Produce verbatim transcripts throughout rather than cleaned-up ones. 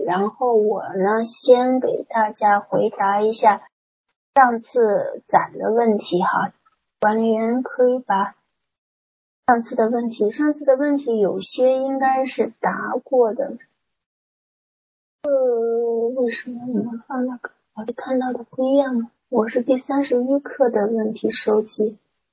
然后我呢先给大家回答一下上次攒的问题哈，管理员可以把上次的问题，上次的问题有些应该是答过的，呃，为什么你们放那个我看到的不一样呢？我是第三十一课的问题收集，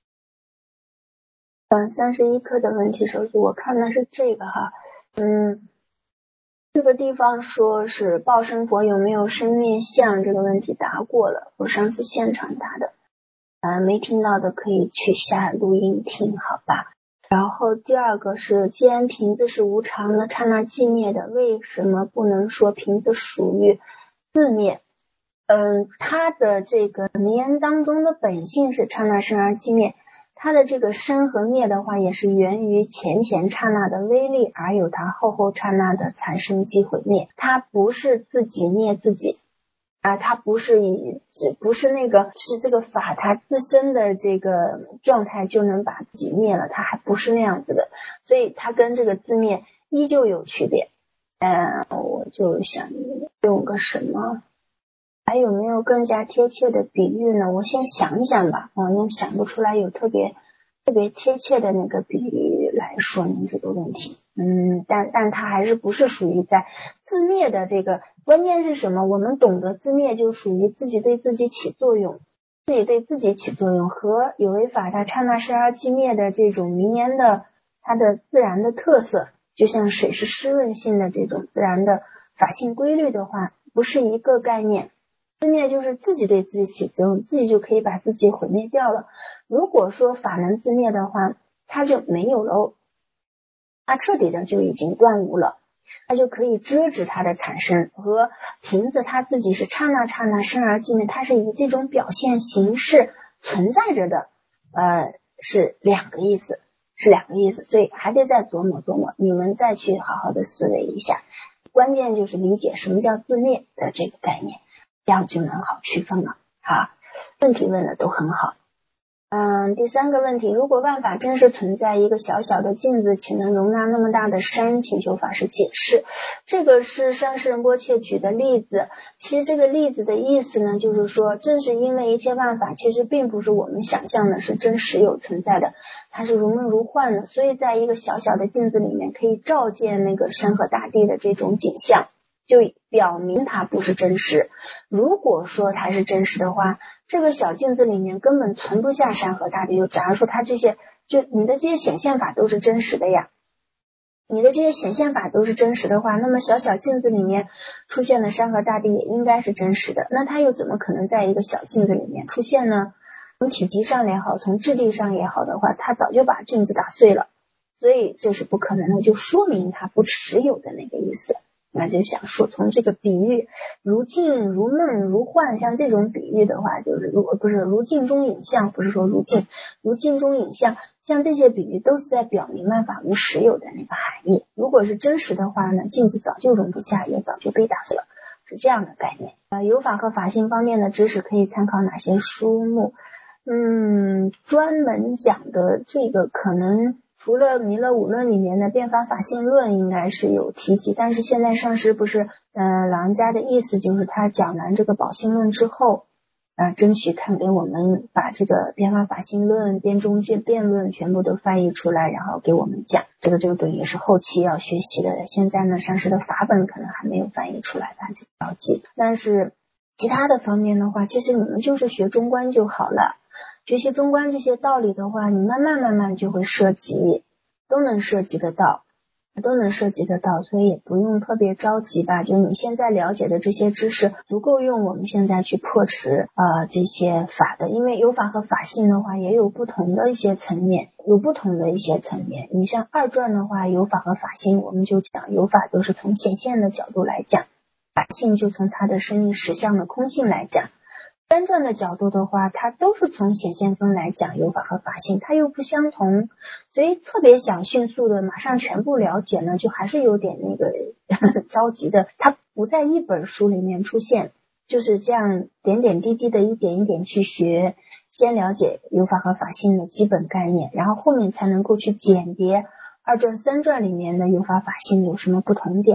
嗯，三十一课的问题收集，我看的是这个哈，嗯，这个地方说是报生佛有没有生灭相这个问题答过了，我上次现场答的，呃，没听到的可以去下录音听，好吧？然后第二个是，既然瓶子是无常的，刹那即灭的，为什么不能说瓶子属于自灭？嗯，它的这个名言当中的本性是刹那生而即灭，它的这个生和灭的话，也是源于前前刹那的威力，而有它后后刹那的产生即毁灭。它不是自己灭自己啊，它不是以不是那个是这个法它自身的这个状态就能把自己灭了，它还不是那样子的，所以它跟这个自灭依旧有区别。嗯，我就想用个什么。还有没有更加贴切的比喻呢？我先想一想吧，我也想不出来有特别特别贴切的那个比喻来说明这个问题。嗯，但但它还是不是属于在自灭的这个，关键是什么？我们懂得自灭就属于自己对自己起作用，自己对自己起作用和有为法它刹那生而即灭的这种名言的它的自然的特色，就像水是湿润性的这种自然的法性规律的话，不是一个概念。自灭就是自己对自己起作用，自己就可以把自己毁灭掉了。如果说法能自灭的话，它就没有了，它彻底的就已经断无了，它就可以遮止它的产生。和瓶子它自己是刹那刹那生而即灭，它是以这种表现形式存在着的，呃，是两个意思，是两个意思，所以还得再琢磨琢磨，你们再去好好的思维一下。关键就是理解什么叫自灭的这个概念。这样就能好区分了。好，问题问的都很好。嗯，第三个问题，如果万法真实存在一个小小的镜子，岂能容纳那么大的山？请求法师解释。这个是上师仁波切举的例子。其实这个例子的意思呢，就是说，正是因为一切万法其实并不是我们想象的是真实有存在的，它是如梦如幻的，所以在一个小小的镜子里面可以照见那个山河大地的这种景象，就表明它不是真实。如果说它是真实的话，这个小镜子里面根本存不下山河大地。就假如说它这些，就你的这些显现法都是真实的呀，你的这些显现法都是真实的话，那么小小镜子里面出现的山河大地也应该是真实的。那它又怎么可能在一个小镜子里面出现呢？从体积上也好，从质地上也好的话，它早就把镜子打碎了，所以这是不可能的，就说明它不持有的那个意思。那就想说，从这个比喻如镜如梦如幻，像这种比喻的话，就是如不是如镜中影像，不是说如镜如镜中影像，像这些比喻都是在表明万法无实有的那个含义。如果是真实的话呢，镜子早就容不下，也早就被打碎了，是这样的概念。呃，有法和法性方面的知识可以参考哪些书目？嗯，专门讲的这个可能除了弥勒五论里面的变法法性论应该是有提及，但是现在上师不是呃老人家的意思就是他讲完这个宝性论之后呃争取看给我们把这个变法法性论辩中辩辩论全部都翻译出来，然后给我们讲，这个这个也是后期要学习的。现在呢上师的法本可能还没有翻译出来，大家就不要急。但是其他的方面的话，其实你们就是学中观就好了。学习中观这些道理的话，你慢慢慢慢就会涉及，都能涉及得到，都能涉及得到，所以也不用特别着急吧。就你现在了解的这些知识，足够用我们现在去破持呃这些法的。因为有法和法性的话，也有不同的一些层面，有不同的一些层面。你像二传的话，有法和法性，我们就讲有法都是从显现的角度来讲，法性就从它的生命实相的空性来讲。三传的角度的话，它都是从显现分来讲有法和法性，它又不相同，所以特别想迅速的马上全部了解呢，就还是有点那个呵呵着急的。它不在一本书里面出现，就是这样点点滴滴的一点一点去学，先了解有法和法性的基本概念，然后后面才能够去鉴别二传三传里面的有法法性有什么不同点。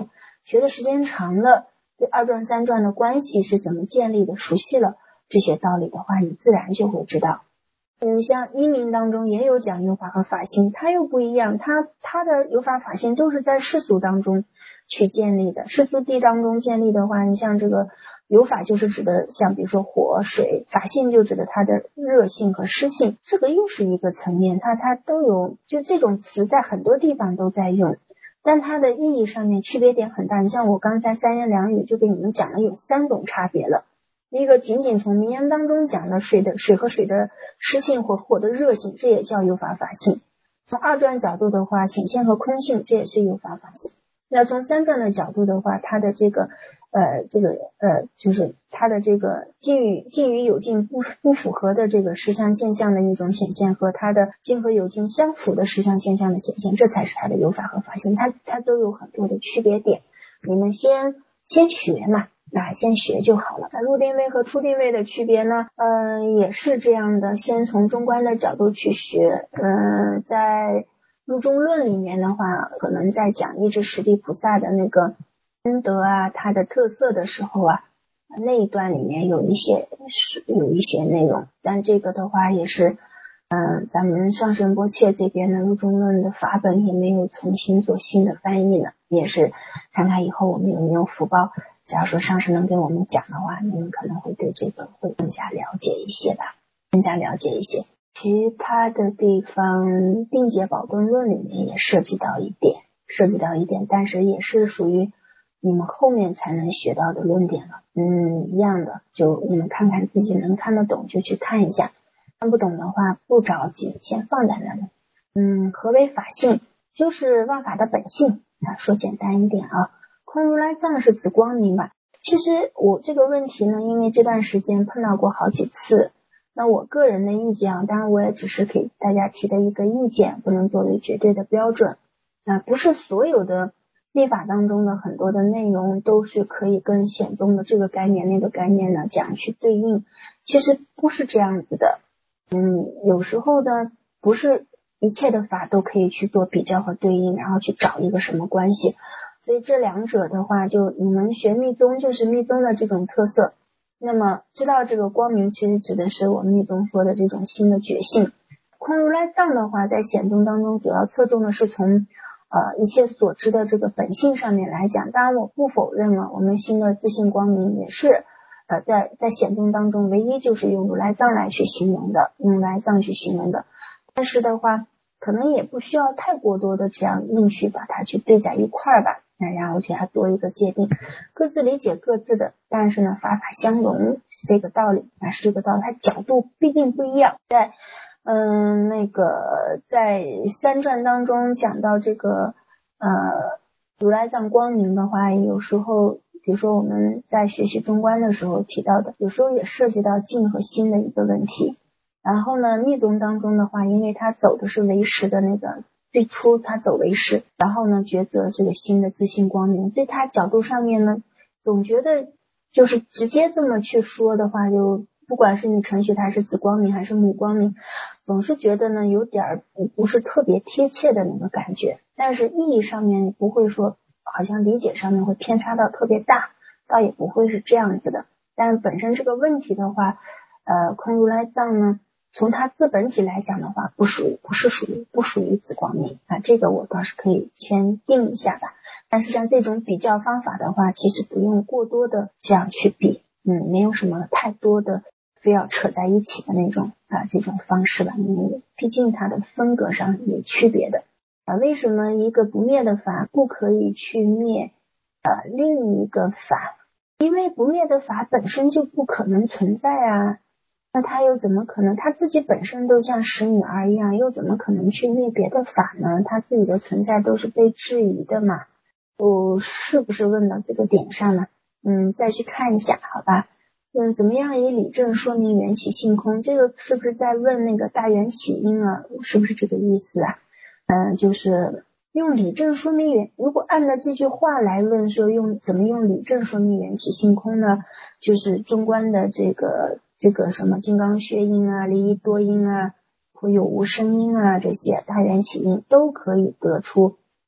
学的时间长了，对二转三转的关系是怎么建立的，熟悉了这些道理的话，你自然就会知道。嗯，像一名当中也有讲有法和法性，它又不一样，它它的有法法性都是在世俗当中去建立的。世俗谛当中建立的话，你像这个有法就是指的像比如说火水，法性就指的它的热性和湿性，这个又是一个层面，它它都有，就这种词在很多地方都在用，但它的意义上面区别点很大。你像我刚才三言两语就给你们讲了有三种差别了。一个仅仅从名言当中讲的水的水和水的湿性或火的热性，这也叫有法法性。从二转角度的话，显现和空性，这也是有法法性。那从三转的角度的话，它的这个呃这个呃就是它的这个近与近与有近不不符合的这个实相现象的一种显现，和它的近和有近相符的实相现象的显现，这才是它的有法和法性。它它都有很多的区别点，你们先先学嘛。那先学就好了。那入定位和出定位的区别呢，嗯、呃，也是这样的，先从中观的角度去学。嗯、呃，在入中论里面的话，可能在讲一至十地菩萨的那个恩德啊，它的特色的时候啊，那一段里面有一些有一些内容，但这个的话也是嗯、呃，咱们上师仁波切这边的入中论的法本也没有重新做新的翻译呢，也是看看以后我们有没有福报，假如说上师能给我们讲的话，你们可能会对这个会更加了解一些吧，更加了解一些。其他的地方定解宝顿论里面也涉及到一点涉及到一点但是也是属于你们后面才能学到的论点了。嗯，一样的，就你们看看自己能看得懂就去看一下，看不懂的话不着急，先放在那里。嗯，何为法性？就是万法的本性啊，说简单一点啊，空如来藏是指光明吧。其实我这个问题呢，因为这段时间碰到过好几次，那我个人的意见啊，当然我也只是给大家提的一个意见，不能作为绝对的标准。啊，不是所有的密法当中的很多的内容都是可以跟显宗的这个概念那个概念呢这样去对应，其实不是这样子的。嗯，有时候呢，不是一切的法都可以去做比较和对应，然后去找一个什么关系。所以这两者的话，就你们学密宗就是密宗的这种特色。那么知道这个光明其实指的是我们密宗说的这种新的觉性。空如来藏的话，在显宗当中主要侧重的是从呃一切所知的这个本性上面来讲。当然我不否认了，我们新的自性光明也是呃在在显宗当中唯一就是用如来藏来去形容的，用如来藏去形容的。但是的话可能也不需要太过多的这样硬去把它去对在一块儿吧，那然后给它做一个界定，各自理解各自的，但是呢法法相融是这个道理，那是这个道理，它角度毕竟不一样。在嗯那个在三传当中讲到这个呃如来藏光明的话，有时候比如说我们在学习中观的时候提到的，有时候也涉及到净和心的一个问题。然后呢密宗当中的话，因为它走的是唯识的那个，最初它走唯识，然后呢抉择这个新的自性光明，所以它角度上面呢总觉得就是直接这么去说的话，就不管是你程序它是子光明还是母光明，总是觉得呢有点不是特别贴切的那个感觉，但是意义上面不会说好像理解上面会偏差到特别大，倒也不会是这样子的。但本身这个问题的话呃空如来藏呢从它自本体来讲的话，不属于不是属于不属于子光明啊，这个我倒是可以先定一下吧。但是像这种比较方法的话，其实不用过多的这样去比，嗯，没有什么太多的非要扯在一起的那种啊这种方式吧，因为毕竟它的风格上有区别的啊。为什么一个不灭的法不可以去灭呃另一个法？因为不灭的法本身就不可能存在啊。那他又怎么可能，他自己本身都像十女儿一样，又怎么可能去灭别的法呢？他自己的存在都是被质疑的嘛。我是不是问到这个点上了？嗯，再去看一下好吧。嗯，怎么样以理证说明缘起性空？这个是不是在问那个大缘起因啊？是不是这个意思啊？嗯，就是用理证说明缘，如果按照这句话来论说用怎么用理证说明缘起性空呢？就是中观的这个这个什么金刚血因啊、离异多因啊、或有无声音啊，这些大缘起因都可以得出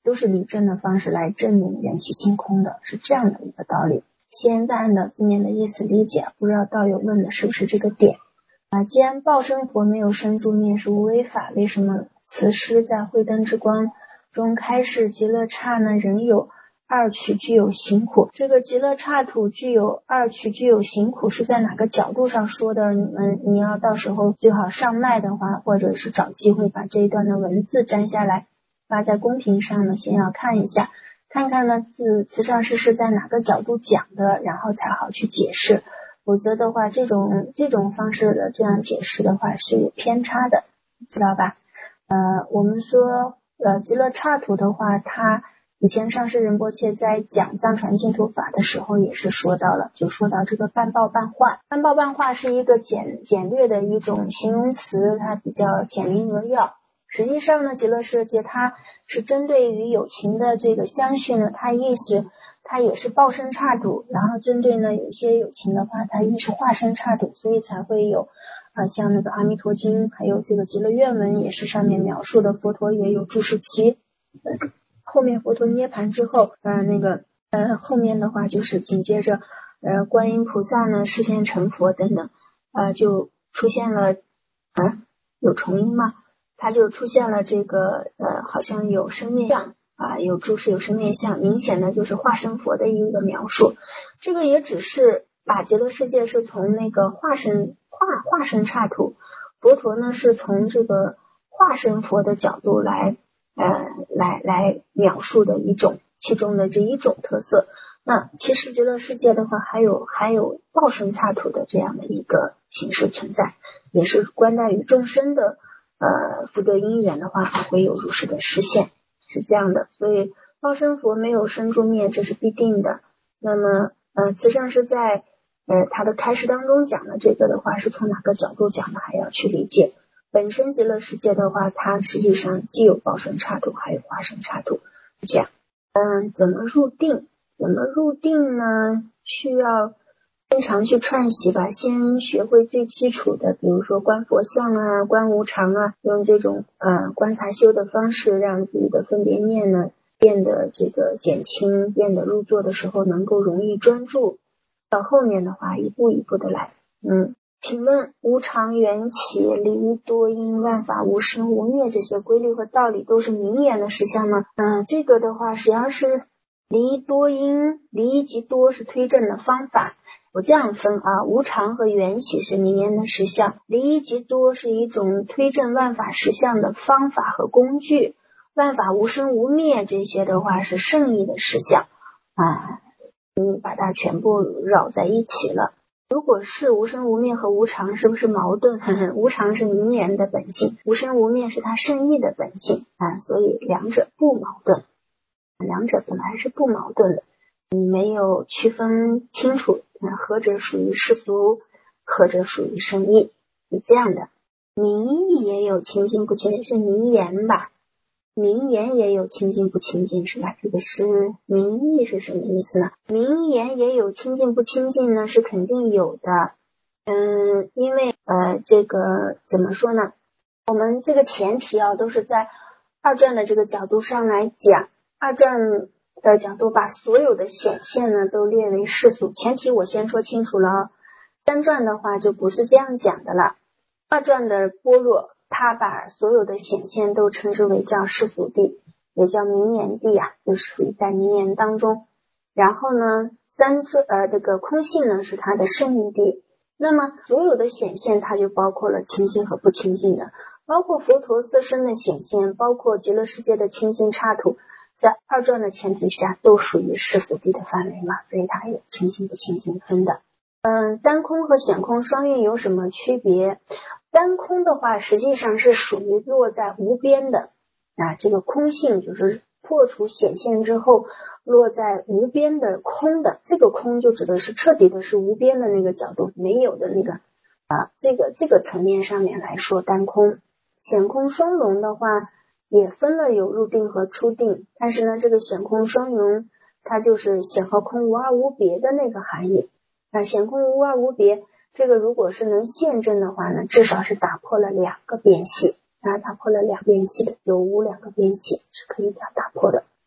都是理证的方式来证明缘起性空的，是这样的一个道理。先再按照字面的意思理解，不知道道友问的是不是这个点啊？既然报身佛没有生住灭是无为法，为什么此师在慧灯之光中开示极乐刹呢仍有二取具有行苦？这个极乐刹土具有二取具有行苦是在哪个角度上说的？你们你要到时候最好上麦的话，或者是找机会把这一段的文字摘下来发在公屏上呢，先要看一下，看看呢自慈上师是在哪个角度讲的，然后才好去解释。否则的话，这种这种方式的这样解释的话是有偏差的，知道吧？呃，我们说呃极乐刹土的话，它以前上师仁波切在讲藏传净土法的时候也是说到了，就说到这个半报半化。半报半化是一个简简略的一种形容词，它比较简明扼要。实际上呢，极乐世界它是针对于有情的这个相续呢，它意识它也是报身刹土，然后针对呢有些有情的话，它亦是化身刹土，所以才会有啊、呃、像那个阿弥陀经，还有这个极乐愿文也是上面描述的，佛陀也有住世期。后面佛陀涅盘之后，呃，那个呃后面的话就是紧接着，呃，观音菩萨呢示现成佛等等，呃，就出现了，啊，有重音吗？它就出现了这个，呃，好像有生灭相啊，有注释有生灭相，明显的就是化身佛的一个描述。这个也只是把极乐世界是从那个化身化化身刹土，佛陀呢是从这个化身佛的角度来。呃，来来描述的一种其中的这一种特色。那其实极乐世界的话，还有还有报身刹土的这样的一个形式存在，也是观待于众生的呃福德因缘的话，还会有如是的实现，是这样的。所以报身佛没有生住灭，这是必定的。那么呃，慈上师在呃他的开示当中讲的这个的话，是从哪个角度讲的，还要去理解。本身极乐世界的话，它实际上既有报身刹土，还有化身刹土。这样，嗯，怎么入定？怎么入定呢？需要经常去串习吧。先学会最基础的，比如说观佛像啊、观无常啊，用这种呃观察修的方式，让自己的分别念呢变得这个减轻，变得入座的时候能够容易专注。到后面的话，一步一步的来，嗯。请问无常缘起离多因万法无生无灭这些规律和道理都是明言的实相吗？嗯、呃，这个的话实际上是离多因，离及多是推证的方法。我这样分啊，无常和缘起是明言的实相，离及多是一种推证万法实相的方法和工具，万法无生无灭这些的话是圣义的实相啊，嗯，把它全部绕在一起了。如果是无生无灭和无常是不是矛盾？呵呵，无常是名言的本性，无生无灭是它圣义的本性啊，所以两者不矛盾，两者本来是不矛盾的。你没有区分清楚，啊，何者属于世俗，何者属于圣义，是这样的。名义也有清净不清净，是名言吧？名言也有清净不清净是吧？这个是名义是什么意思呢？名言也有清净不清净呢，是肯定有的。嗯，因为呃这个怎么说呢？我们这个前提啊都是在二转的这个角度上来讲，二转的角度把所有的显现呢都列为世俗，前提我先说清楚了啊。三转的话就不是这样讲的了。二转的般若他把所有的显现都称之为叫世俗谛，也叫名言谛啊，就属于在名言当中。然后呢，三智呃这个空性呢是它的圣义谛。那么所有的显现它就包括了清净和不清净的，包括佛陀色身的显现，包括极乐世界的清净刹土，在二转的前提下都属于世俗谛的范围嘛，所以它有清净不清净分的。嗯，单空和显空双运有什么区别？单空的话实际上是属于落在无边的啊，这个空性就是破除显现之后落在无边的空的，这个空就指的是彻底的是无边的那个角度，没有的那个啊，这个这个层面上面来说单空。显空双融的话也分了有入定和出定，但是呢这个显空双融它就是显和空无二无别的那个含义啊，显空无二无别，这个如果是能现证的话呢，至少是打破了两个边系啊，打破了两边系的有无两个边系是可以打打破的。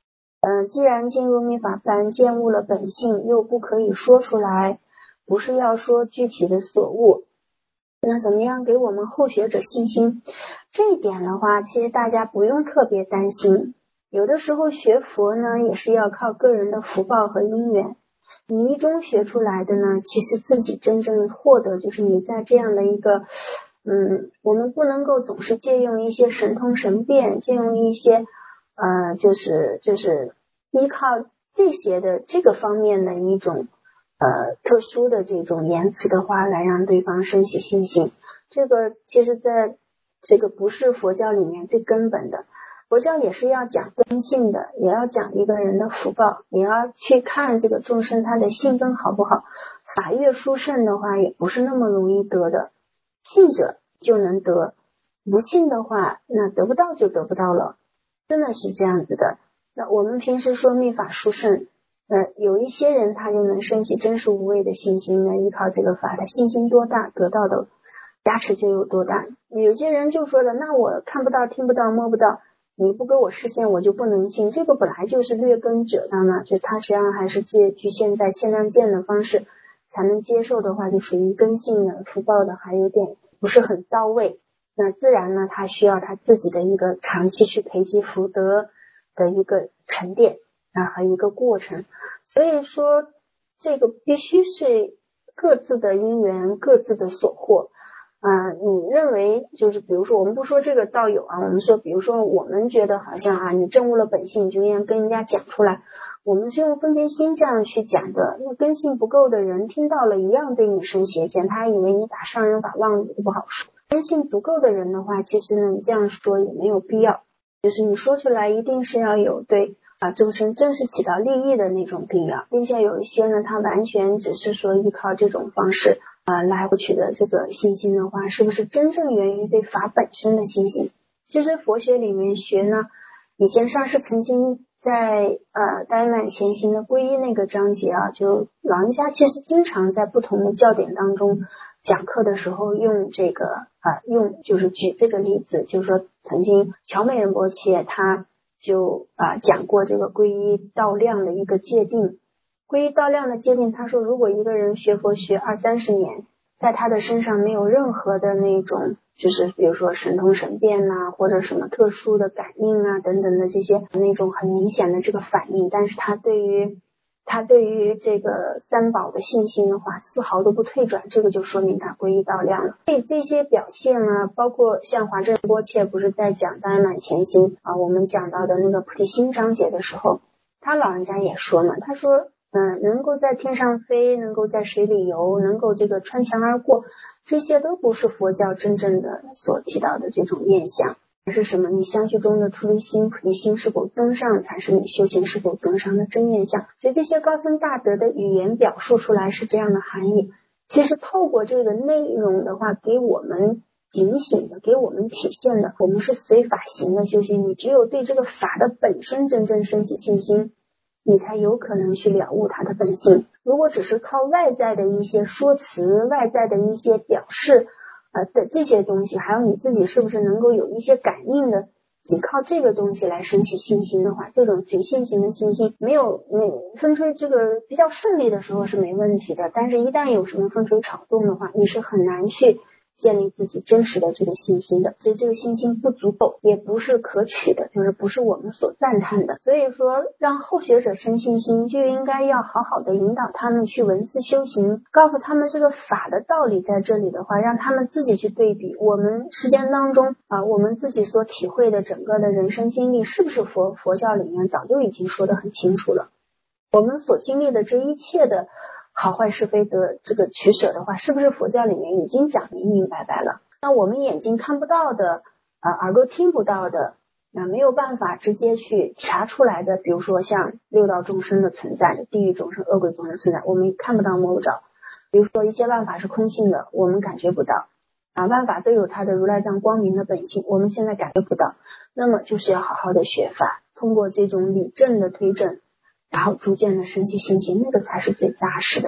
呃，既然进入密法班见悟了本性，又不可以说出来，不是要说具体的所悟，那怎么样给我们后学者信心？这一点的话，其实大家不用特别担心。有的时候学佛呢，也是要靠个人的福报和因缘。你一中学出来的呢，其实自己真正获得就是你在这样的一个，嗯，我们不能够总是借用一些神通神变，借用一些，呃，就是就是依靠这些的这个方面的一种。呃，特殊的这种言辞的话来让对方升起信心，这个其实在这个不是佛教里面最根本的。佛教也是要讲根性的，也要讲一个人的福报，也要去看这个众生他的性根好不好。法越殊胜的话也不是那么容易得的，信者就能得，不信的话那得不到就得不到了，真的是这样子的。那我们平时说密法殊胜，呃，有一些人他就能升起真实无畏的信心呢，依靠这个法，他信心多大，得到的加持就有多大。有些人就说了，那我看不到、听不到、摸不到，你不给我示现，我就不能信。这个本来就是劣根者当呢，就他实际上还是借局限在现量见的方式才能接受的话，就属于根性的福报的还有点不是很到位。那自然呢，他需要他自己的一个长期去培积福德的一个沉淀啊和一个过程。所以说这个必须是各自的因缘，各自的所获啊、呃。你认为就是比如说我们不说这个道友啊，我们说比如说我们觉得好像啊你证悟了本性，你就应该跟人家讲出来，我们是用分别心这样去讲的。那根性不够的人听到了一样对你生邪见，他以为你打上人法妄语都不好说。根性足够的人的话，其实呢你这样说也没有必要，就是你说出来一定是要有对啊，众生真是起到利益的那种必要，并且有一些呢，他完全只是说依靠这种方式啊来获取的这个信心的话，是不是真正源于对法本身的信心？其实佛学里面学呢，以前上师曾经在呃大圆满前行的皈依那个章节啊，就老人家其实经常在不同的教典当中讲课的时候用这个啊用就是举这个例子，就是说曾经乔美仁波切他就啊讲过这个皈依道量的一个界定。皈依道量的界定，他说如果一个人学佛学二三十年，在他的身上没有任何的那种就是比如说神通神变啊，或者什么特殊的感应啊等等的这些那种很明显的这个反应，但是他对于他对于这个三宝的信心的话丝毫都不退转，这个就说明他皈依道量了。所以这些表现啊，包括像华正波切不是在讲大圆满前行啊，我们讲到的那个菩提心章节的时候，他老人家也说嘛，他说嗯，能够在天上飞，能够在水里游，能够这个穿墙而过，这些都不是佛教真正的所提到的这种面相，而是什么？你相续中的出离心、菩提心是否增上，才是你修行是否增上的真面相。所以这些高僧大德的语言表述出来是这样的含义。其实透过这个内容的话，给我们警醒的，给我们体现的，我们是随法行的修行。你只有对这个法的本身真正升起信心，你才有可能去了悟它的本性。如果只是靠外在的一些说辞，外在的一些表示呃的这些东西，还有你自己是不是能够有一些感应的，仅靠这个东西来升起信心的话，这种随性型的信心没有你风吹这个比较顺利的时候是没问题的，但是一旦有什么风吹草动的话，你是很难去建立自己真实的这个信心的。所以这个信心不足够，也不是可取的，就是不是我们所赞叹的。所以说让后学者生信心，就应该要好好的引导他们去文字修行，告诉他们这个法的道理在这里的话，让他们自己去对比我们时间当中啊，我们自己所体会的整个的人生经历是不是佛佛教里面早就已经说得很清楚了。我们所经历的这一切的好坏是非的这个取舍的话，是不是佛教里面已经讲明明白白了？那我们眼睛看不到的呃，耳朵听不到的，那、呃、没有办法直接去查出来的，比如说像六道众生的存在，地狱众生、恶鬼众生存在，我们看不到摸不着。比如说一些万法是空性的，我们感觉不到啊，万法都有它的如来藏光明的本性，我们现在感觉不到。那么就是要好好的学法，通过这种理证的推证，然后逐渐的升起信心，那个才是最扎实的。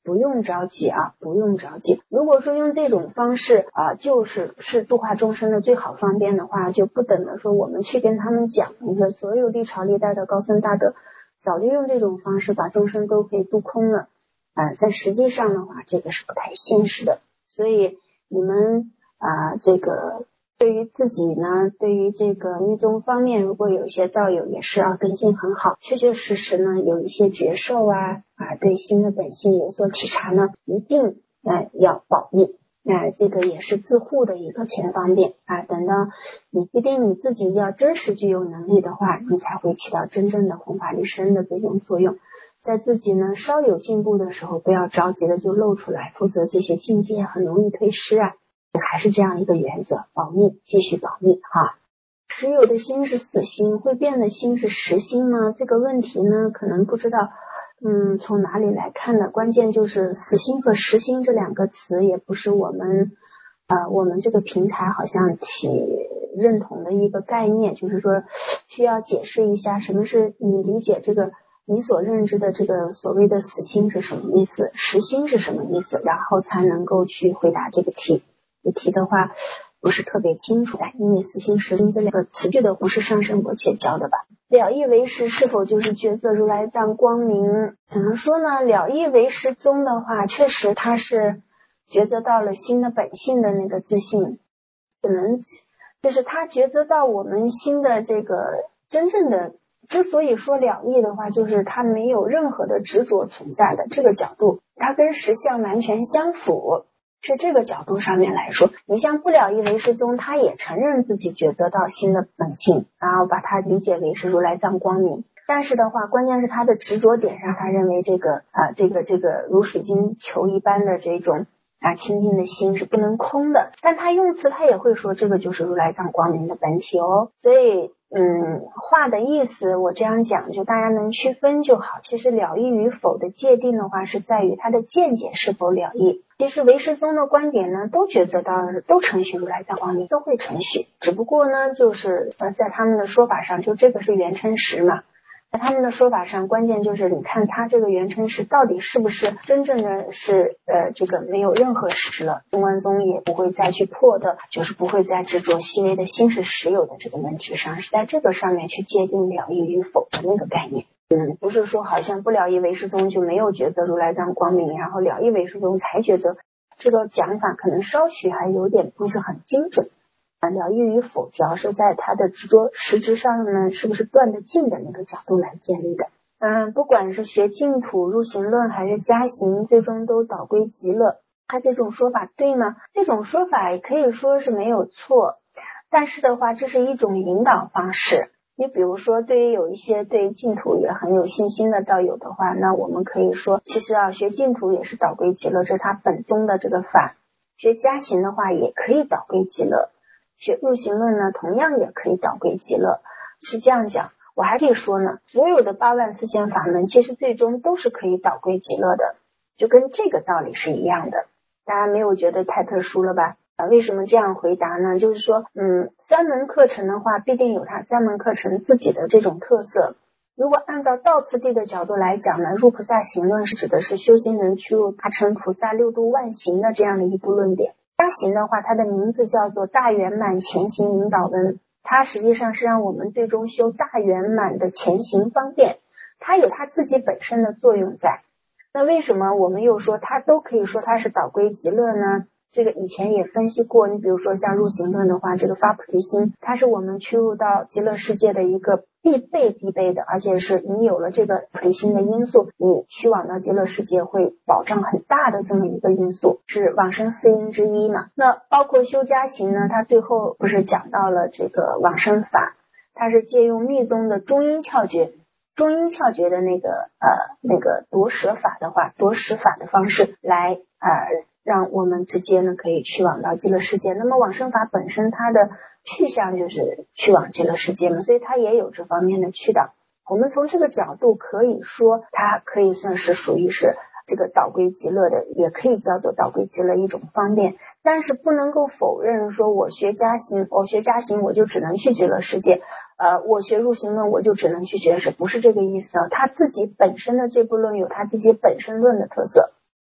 不用着急啊，不用着急。如果说用这种方式啊，就是是度化众生的最好方便的话，就不等着说我们去跟他们讲，你说所有历朝历代的高僧大德早就用这种方式把众生都可以度空了啊，在实际上的话，这个是不太现实的。所以你们啊，这个对于自己呢，对于这个密宗方面，如果有一些道友也是啊根性很好，确确实实呢有一些觉受啊啊，对心的本性有所体察呢，一定呃要保密。那、呃、这个也是自护的一个前方便啊。等到你一定你自己要真实具有能力的话，你才会起到真正的弘法利生的这种作用。在自己呢稍有进步的时候，不要着急的就露出来，否则这些境界很容易退失啊。还是这样一个原则，保密，继续保密哈。实有的心是死心，会变的心是实心吗？这个问题呢，可能不知道嗯从哪里来看的，关键就是死心和实心这两个词也不是我们呃我们这个平台好像体认同的一个概念，就是说需要解释一下什么是你理解这个你所认知的这个所谓的死心是什么意思，实心是什么意思，然后才能够去回答这个题。这题的话不是特别清楚的，因为死心实心这两个词句的不是上圣伯切教的吧。了义为师是否就是觉色如来藏光明？怎么说呢？了义为师宗的话，确实他是觉则到了心的本性的那个自信，可能就是他觉则到我们心的这个真正的，之所以说了义的话，就是他没有任何的执着存在的这个角度，它跟实相完全相符。是这个角度上面来说，你像不了义为师宗，他也承认自己觉得到心的本性，然后把它理解为是如来藏光明。但是的话，关键是他的执着点上，他认为这个啊，这个这个如水晶球一般的这种啊清净的心是不能空的。但他用词他也会说，这个就是如来藏光明的本体哦。所以嗯，话的意思我这样讲，就大家能区分就好。其实了义与否的界定的话，是在于他的见解是否了义。其实唯识宗的观点呢，都觉得到都承许如来藏光明，都会承许。只不过呢，就是呃，在他们的说法上，就这个是圆称实嘛。在他们的说法上，关键就是你看他这个圆称实到底是不是真正的是呃这个没有任何实了。中观宗也不会再去破的，就是不会再执着细微的心是实有的这个问题上，是在这个上面去界定了义与否的那个概念。嗯，不是说好像不了义唯识宗就没有觉得如来藏光明，然后了义唯识宗才觉得，这个讲法可能稍许还有点不是很精准。啊，了义与否主要是在他的执着实质上呢，是不是断得尽的那个角度来建立的。嗯，不管是学净土入行论还是加行，最终都导归极乐。他这种说法对吗？这种说法也可以说是没有错，但是的话，这是一种引导方式。你比如说，对于有一些对净土也很有信心的道友的话，那我们可以说，其实啊，学净土也是导归极乐，这是他本宗的这个法。学加行的话，也可以导归极乐。学入行论呢，同样也可以导归极乐。是这样讲，我还可以说呢，所有的八万四千法门，其实最终都是可以导归极乐的，就跟这个道理是一样的。大家没有觉得太特殊了吧？啊，为什么这样回答呢？就是说，嗯，三门课程的话，必定有它三门课程自己的这种特色。如果按照道次第的角度来讲呢，入菩萨行论是指的是修行人去入大乘菩萨六度万行的这样的一部论点。加行的话，它的名字叫做大圆满前行引导文，它实际上是让我们最终修大圆满的前行方便，它有它自己本身的作用在。那为什么我们又说它都可以说它是导归极乐呢？这个以前也分析过，你比如说像入行论的话，这个发菩提心，它是我们驱入到极乐世界的一个必备必备的，而且是你有了这个菩提心的因素，你驱往到极乐世界会保障很大的这么一个因素，是往生四因之一嘛。那包括修加行呢，它最后不是讲到了这个往生法，它是借用密宗的中阴窍诀，中阴窍诀的那个呃那个夺舍法的话，夺食法的方式来呃让我们直接呢可以去往到极乐世界。那么往生法本身它的去向就是去往极乐世界嘛，所以它也有这方面的驱导。我们从这个角度可以说，它可以算是属于是这个导归极乐的，也可以叫做导归极乐一种方便。但是不能够否认说我学加行，我学加行我就只能去极乐世界，呃，我学入行论我就只能去极乐世界，不是这个意思啊。他自己本身的这部论有他自己本身论的特色。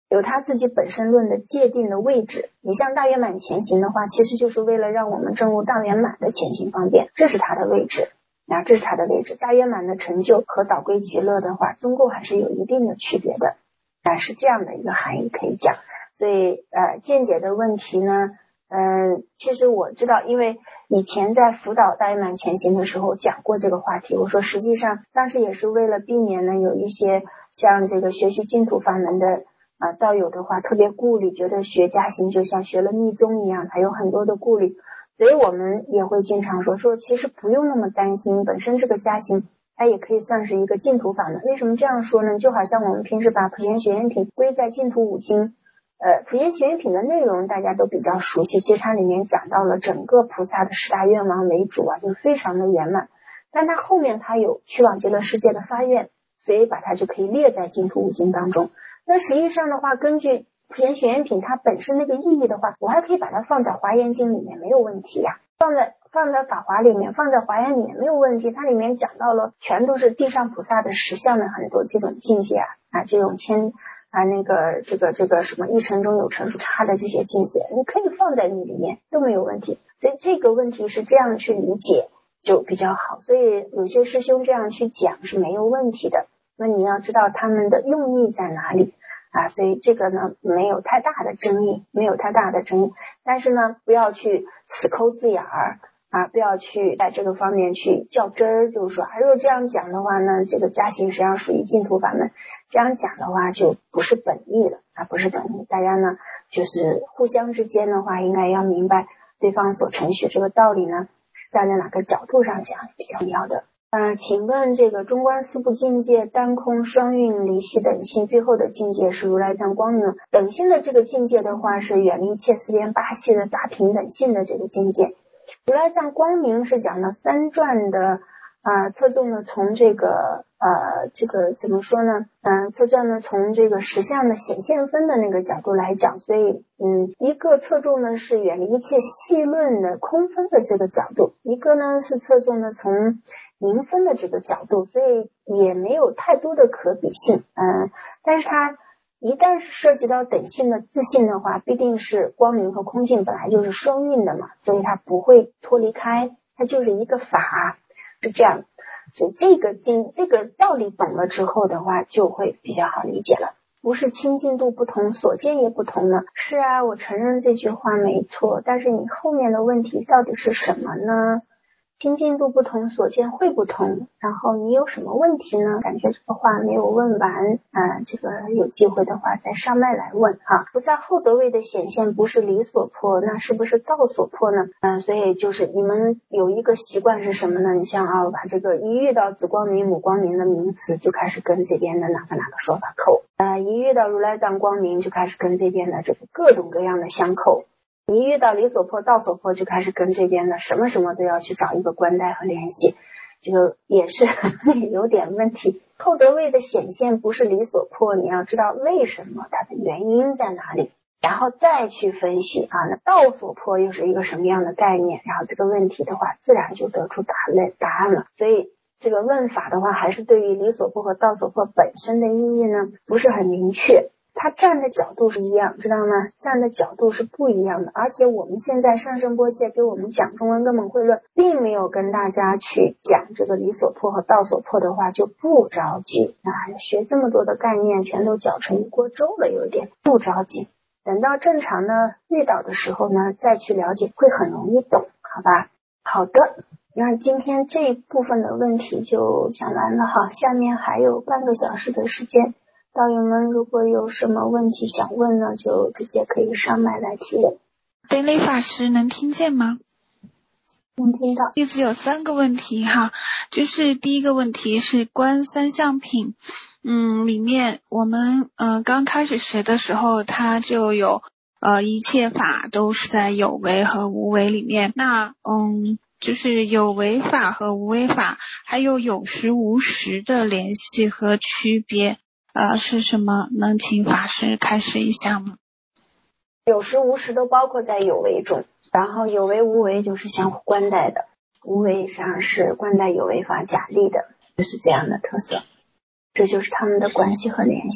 有他自己本身论的界定的位置。你像大圆满前行的话，其实就是为了让我们证悟大圆满的前行方便，这是它的位置啊，这是它的位置。大圆满的成就和导归极乐的话，终究还是有一定的区别的啊，是这样的一个含义可以讲。所以呃，见解的问题呢，嗯、呃，其实我知道，因为以前在辅导大圆满前行的时候讲过这个话题，我说实际上当时也是为了避免呢有一些像这个学习净土法门的啊道友的话特别顾虑，觉得学加行就像学了密宗一样，还有很多的顾虑，所以我们也会经常说说其实不用那么担心，本身这个加行它也可以算是一个净土法门。为什么这样说呢？就好像我们平时把普贤学愿品归在净土五经，呃，普贤学愿品的内容大家都比较熟悉，其实它里面讲到了整个菩萨的十大愿望为主啊，就非常的圆满。但它后面它有去往极乐世界的发愿，所以把它就可以列在净土五经当中。那实际上的话，根据普贤学愿品它本身那个意义的话，我还可以把它放在华严经里面，没有问题呀、啊。放在放在法华里面，放在华严里面没有问题。它里面讲到了全都是地上菩萨的实相的很多这种境界啊啊，这种千啊那个这个这个什么一尘中有尘数差的这些境界，你可以放在那里面都没有问题。所以这个问题是这样去理解就比较好。所以有些师兄这样去讲是没有问题的。那你要知道他们的用意在哪里啊，所以这个呢没有太大的争议，没有太大的争议。但是呢，不要去死抠字眼儿啊，不要去在这个方面去较真儿，就是说，啊，如果这样讲的话呢，这个加行实际上属于净土法门，这样讲的话就不是本意了啊，不是本意。大家呢就是互相之间的话，应该要明白对方所承许这个道理呢，站在哪个角度上讲比较重要的。呃，请问这个中观四部境界单空双运离系等性，最后的境界是如来藏光明等性的这个境界的话，是远离一切四边八系的大平等性的这个境界。如来藏光明是讲了三转的啊、呃，侧重呢从这个呃这个怎么说呢？嗯、呃，侧重呢从这个实相的显现分的那个角度来讲，所以嗯，一个侧重呢是远离一切细论的空分的这个角度，一个呢是侧重呢从明分的这个角度，所以也没有太多的可比性。嗯，但是它一旦是涉及到等性的自性的话，必定是光明和空性本来就是双运的嘛，所以它不会脱离开，它就是一个法，是这样。所以这个经这个道理懂了之后的话，就会比较好理解了。不是清净度不同，所见也不同呢？是啊，我承认这句话没错，但是你后面的问题到底是什么呢？清净度不同，所见会不同，然后你有什么问题呢？感觉这个话没有问完啊，这个有机会的话再上麦来问哈。菩萨后得位的显现不是理所破，那是不是道所破呢？嗯、呃，所以就是你们有一个习惯是什么呢？你像啊，把这个一遇到子光明、母光明的名词，就开始跟这边的哪个哪个说法扣；呃，一遇到如来藏光明，就开始跟这边的这个各种各样的相扣。一遇到理所破道所破，就开始跟这边的什么什么都要去找一个关带和联系，这个也是有点问题。后得位的显现不是理所破，你要知道为什么，它的原因在哪里，然后再去分析啊，那道所破又是一个什么样的概念，然后这个问题的话自然就得出答案答案了。所以这个问法的话，还是对于理所破和道所破本身的意义呢不是很明确，他站的角度是一样，知道吗？站的角度是不一样的。而且我们现在上圣波切给我们讲中文根本会论，并没有跟大家去讲这个理所破和道所破的话，就不着急啊！学这么多的概念全都搅成一锅粥了，有点不着急。等到正常的遇到的时候呢，再去了解会很容易懂，好吧？好的，那今天这一部分的问题就讲完了哈，下面还有半个小时的时间。道友们如果有什么问题想问呢，就直接可以上麦来提问。 北雷法师能听见吗？ 能听到。 弟子有三个问题哈，就是第一个问题是观三相品，嗯，里面我们呃刚开始学的时候，它就有呃一切法都是在有为和无为里面，那嗯就是有为法和无为法，还有有实无实的联系和区别。呃，是什么？能请法师开示一下吗？ 有实无实都包括在有为中，然后有为无为就是相互关带的，无为上是关带有为法假立的，就是这样的特色，这就是他们的关系和联系。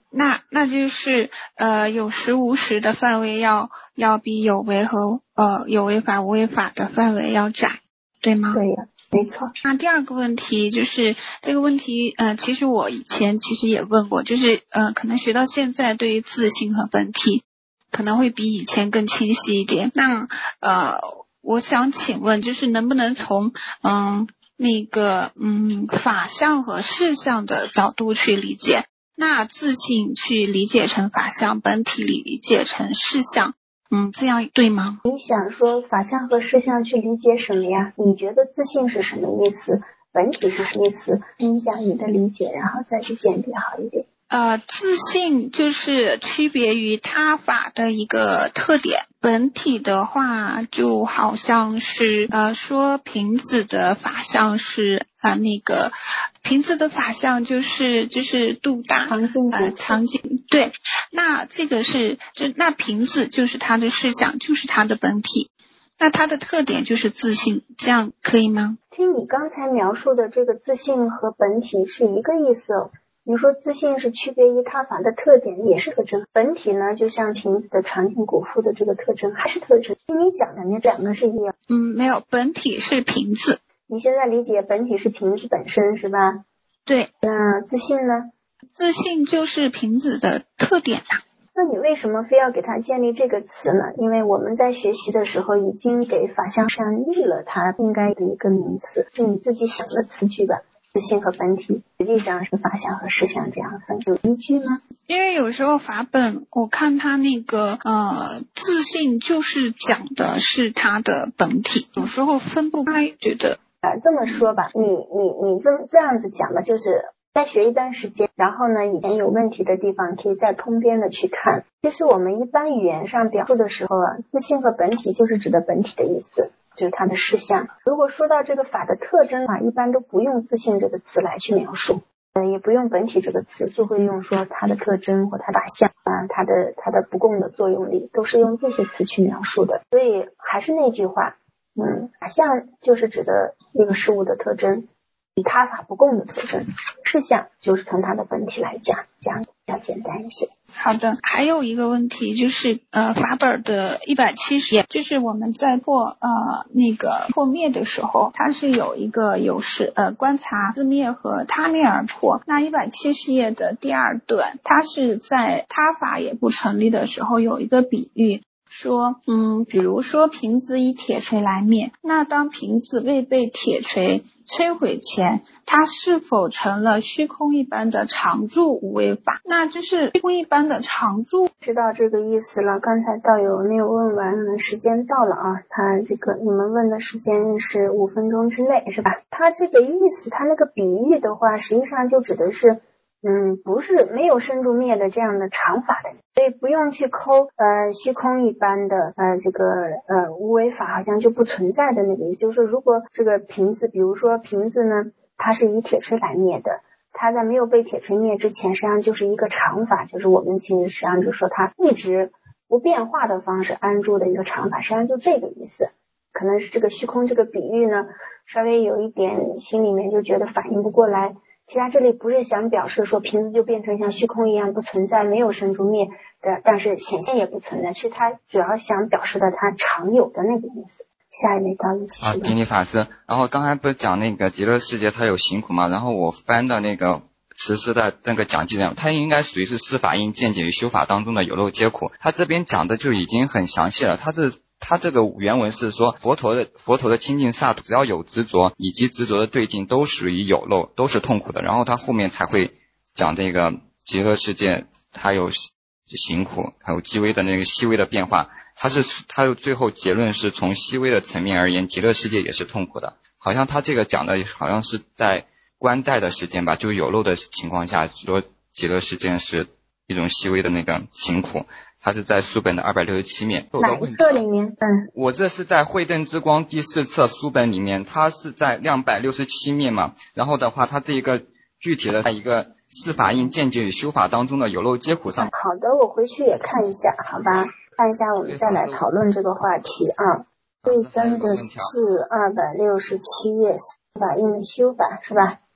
那那就是呃有实无实的范围要要比有为和呃有为法无为法的范围要窄，对吗？ 对呀，没错。 那第二个问题就是这个问题呃其实我以前其实也问过，就是呃可能学到现在对于自性和本体可能会比以前更清晰一点。那呃我想请问，就是能不能从嗯那个嗯法相和事相的角度去理解？那自性去理解成法相，本体理解成事相，嗯，这样对吗？ 你想说法相和事相去理解什么呀？你觉得自性是什么意思？本体是什么意思？听一下你的理解，然后再去鉴别好一点。 呃，自性就是区别于他法的一个特点，本体的话就好像是呃说瓶子的法相是啊、呃、那个瓶子的法相就是就是肚大常进呃常进对，那这个是就那瓶子就是它的事相，就是它的本体，那它的特点就是自性，这样可以吗？ 听你刚才描述的这个自性和本体是一个意思哦。你说自性是区别于他法的特点，也是特征。本体呢，就像瓶子的常进果腹的这个特征，还是特征。听你讲的那两个是一样。 嗯，没有，本体是瓶子。 你现在理解本体是瓶子本身是吧？ 对。 那自性呢？ 自性就是瓶子的特点啊。 那你为什么非要给它建立这个词呢？因为我们在学习的时候已经给法相上立了它应该的一个名词，是你自己想的词句吧。自性和本体实际上是法相和事相这样分，有依据吗？ 因为有时候法本我看它那个呃自性就是讲的是它的本体，有时候分不开，觉得啊、呃，这么说吧，你你你这这样子讲吧，就是再学一段时间，然后呢，以前有问题的地方可以再通篇的去看。其实我们一般语言上表述的时候啊，自性和本体就是指的本体的意思，就是它的事项。如果说到这个法的特征啊，一般都不用自性这个词来去描述，呃，也不用本体这个词，就会用说它的特征或它的法相啊，它的它的不共的作用力，都是用这些词去描述的。所以还是那句话。嗯，法相就是指的一个事物的特征，与他法不共的特征。事相就是从它的本体来讲，这样比较简单一些。 好的，还有一个问题就是呃法本的一百七十页，就是我们在破呃那个破灭的时候，它是有一个有是呃观察自灭和他灭而破。那一百七十页的第二段，它是在他法也不成立的时候有一个比喻。说，嗯，比如说瓶子以铁锤来灭，那当瓶子未被铁锤摧毁前，它是否成了虚空一般的常住无为法？那就是虚空一般的常住。 知道这个意思了。刚才道友没有问完，时间到了啊，他这个你们问的时间是五分钟之内，是吧？他这个意思，他那个比喻的话，实际上就指的是。嗯，不是没有生住灭的这样的常法的，所以不用去抠呃虚空一般的呃这个呃无为法好像就不存在的那个意思。就是说，如果这个瓶子，比如说瓶子呢，它是以铁锤来灭的，它在没有被铁锤灭之前，实际上就是一个常法，就是我们其实实际上就是说它一直不变化的方式安住的一个常法，实际上就这个意思。可能是这个虚空这个比喻呢，稍微有一点心里面就觉得反应不过来。其实他这里不是想表示说瓶子就变成像虚空一样不存在，没有生住灭的，但是显现也不存在，其实他主要想表示的它常有的那个意思。下一位道友继续。 啊，顶礼法师。然后刚才不是讲那个极乐世界它有行苦嘛，然后我翻的那个慈师的那个讲记里，它应该属于是四法印见解与修法当中的有漏皆苦，它这边讲的就已经很详细了。它这他这个原文是说，佛陀的佛陀的清净萨土，只要有执着以及执着的对境，都属于有漏，都是痛苦的。然后他后面才会讲这个极乐世界，还有行苦，还有极微的那个细微的变化。他是他的最后结论是从细微的层面而言，极乐世界也是痛苦的。好像他这个讲的好像是在观待的时间吧，就有漏的情况下，说极乐世界是一种细微的那个行苦。它是在书本的二百六十七面。 哪一册里面？嗯， 我这是在慧灯之光第四册书本里面，它是在两百六十七面嘛。然后的话，它这一个具体的在一个四法印见解与修法当中的有漏皆苦上。 好的，我回去也看一下，好吧？看一下，我们再来讨论这个话题啊。慧灯的是二百六十七页，四法印的修法是吧？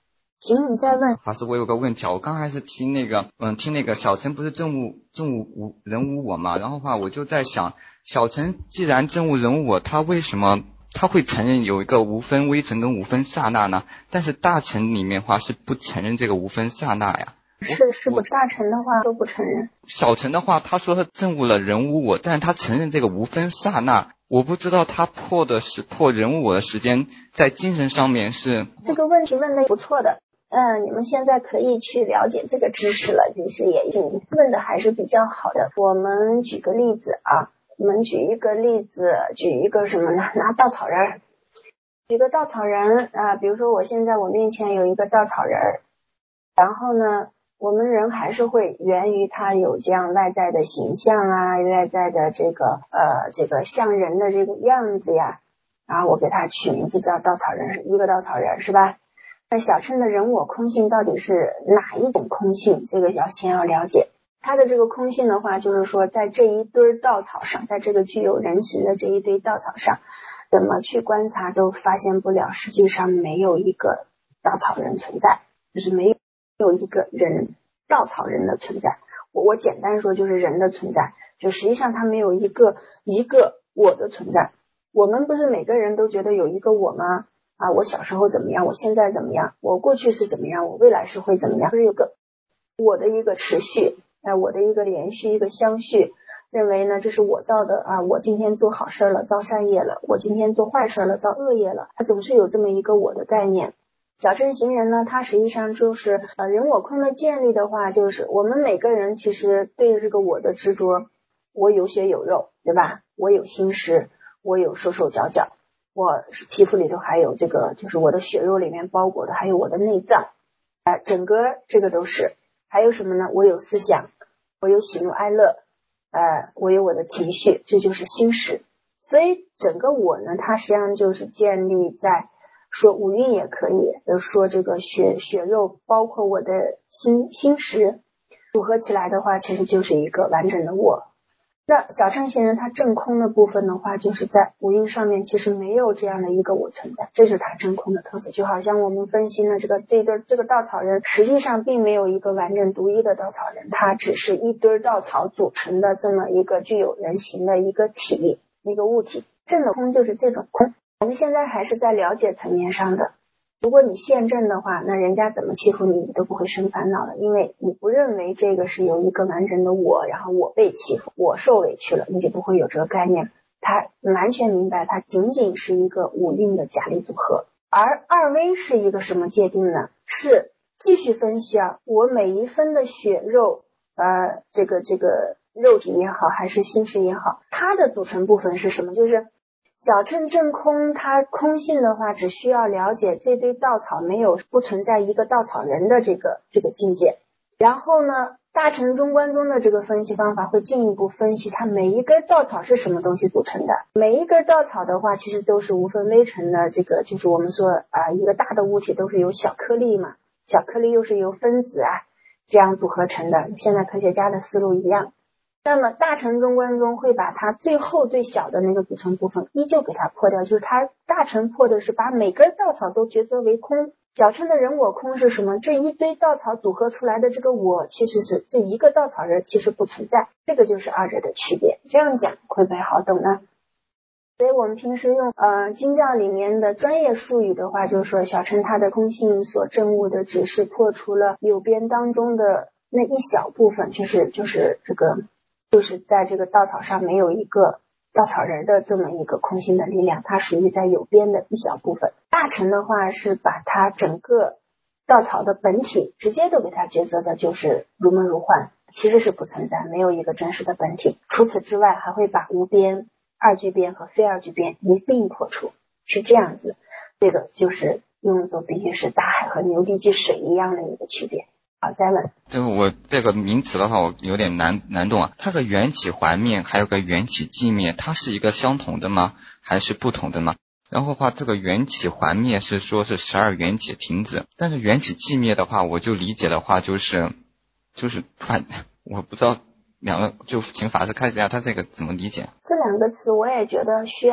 行，你再问。 法师，我有个问题啊，我刚开始听那个，嗯，听那个小乘不是证悟证悟无人无我嘛，然后的话我就在想，小乘既然证悟人无我，他为什么他会承认有一个无分微尘跟无分刹那呢？但是大乘里面的话是不承认这个无分刹那呀。 是是不，大乘的话都不承认。 小乘的话，他说他证悟了人无我，但是他承认这个无分刹那。我不知道他破的是破人无我的时间，在精神上面是。 这个问题问的不错的。嗯，你们现在可以去了解这个知识了，其实也已经问的还是比较好的。我们举个例子啊，我们举一个例子，举一个什么呢？拿稻草人，举个稻草人啊，比如说我现在我面前有一个稻草人，然后呢，我们人还是会源于他有这样外在的形象啊，外在的这个呃这个像人的这个样子呀，然后我给他取名字叫稻草人，是一个稻草人是吧？那小乘的人我空性到底是哪一种空性？这个要先要了解。它的这个空性的话，就是说在这一堆稻草上，在这个具有人形的这一堆稻草上，怎么去观察都发现不了，实际上没有一个稻草人存在，就是没有一个人稻草人的存在。我我简单说就是人的存在，就实际上它没有一个一个我的存在。我们不是每个人都觉得有一个我吗？啊，我小时候怎么样，我现在怎么样，我过去是怎么样，我未来是会怎么样，就是有个我的一个持续，哎，我的一个连续，一个相续，认为呢这是我造的啊，我今天做好事了，造善业了，我今天做坏事了，造恶业了，他总是有这么一个我的概念。小乘行人呢，他实际上就是呃人我空的建立的话，就是我们每个人其实对这个我的执着，我有血有肉，对吧？我有心识，我有手手脚脚，我皮肤里头还有这个，就是我的血肉里面包裹的还有我的内脏，呃，整个这个都是。还有什么呢？我有思想，我有喜怒哀乐，呃，我有我的情绪，这就是心识。所以整个我呢，它实际上就是建立在说五蕴也可以，就是说这个血血肉包括我的心心识组合起来的话，其实就是一个完整的我。那小乘行人他证空的部分的话，就是在五蕴上面其实没有这样的一个我存在，这是他证空的特色。就好像我们分析呢，这个这对这个稻草人实际上并没有一个完整独一的稻草人，它只是一堆稻草组成的这么一个具有人形的一个体，一个物体。证的空就是这种空，我们现在还是在了解层面上的。如果你现证的话，那人家怎么欺负你，你都不会生烦恼了，因为你不认为这个是有一个完整的我，然后我被欺负，我受委屈了，你就不会有这个概念。他完全明白，它仅仅是一个五蕴的假立组合。而二微是一个什么界定呢？是继续分析啊，我每一分的血肉，呃，这个这个肉体也好，还是心识也好，它的组成部分是什么？就是小乘证空，它空性的话，只需要了解这堆稻草没有不存在一个稻草人的这个这个境界。然后呢，大乘中观宗的这个分析方法会进一步分析它每一根稻草是什么东西组成的。每一根稻草的话，其实都是无分微尘的，这个就是我们说啊、呃，一个大的物体都是由小颗粒嘛，小颗粒又是由分子啊这样组合成的。现在科学家的思路一样。那么大乘中观宗会把它最后最小的那个组成部分依旧给它破掉，就是它大乘破的是把每根稻草都抉择为空。小乘的人我空是什么？这一堆稻草组合出来的这个我，其实是这一个稻草人其实不存在，这个就是二者的区别。这样讲会不会好懂呢？所以我们平时用呃经教里面的专业术语的话，就是说小乘它的空性所证悟的只是破除了有边当中的那一小部分，就是就是这个就是在这个稻草上没有一个稻草人的这么一个空性的力量，它属于在有边的一小部分。大乘的话是把它整个稻草的本体直接都给它抉择的就是如梦如幻，其实是不存在，没有一个真实的本体。除此之外还会把无边、二句边和非二句边一并破除，是这样子。这个就是用作比喻是大海和牛地济水一样的一个区别。好，再问。 这个我这个名词的话，我有点难难懂啊。它的缘起环灭还有个缘起寂灭，它是一个相同的吗？还是不同的吗？然后的话，这个缘起环灭是说是十二缘起停止，但是缘起寂灭的话，我就理解的话就是就是突然，我不知道两个，就请法师开始一下，他这个怎么理解？ 这两个词我也觉得需要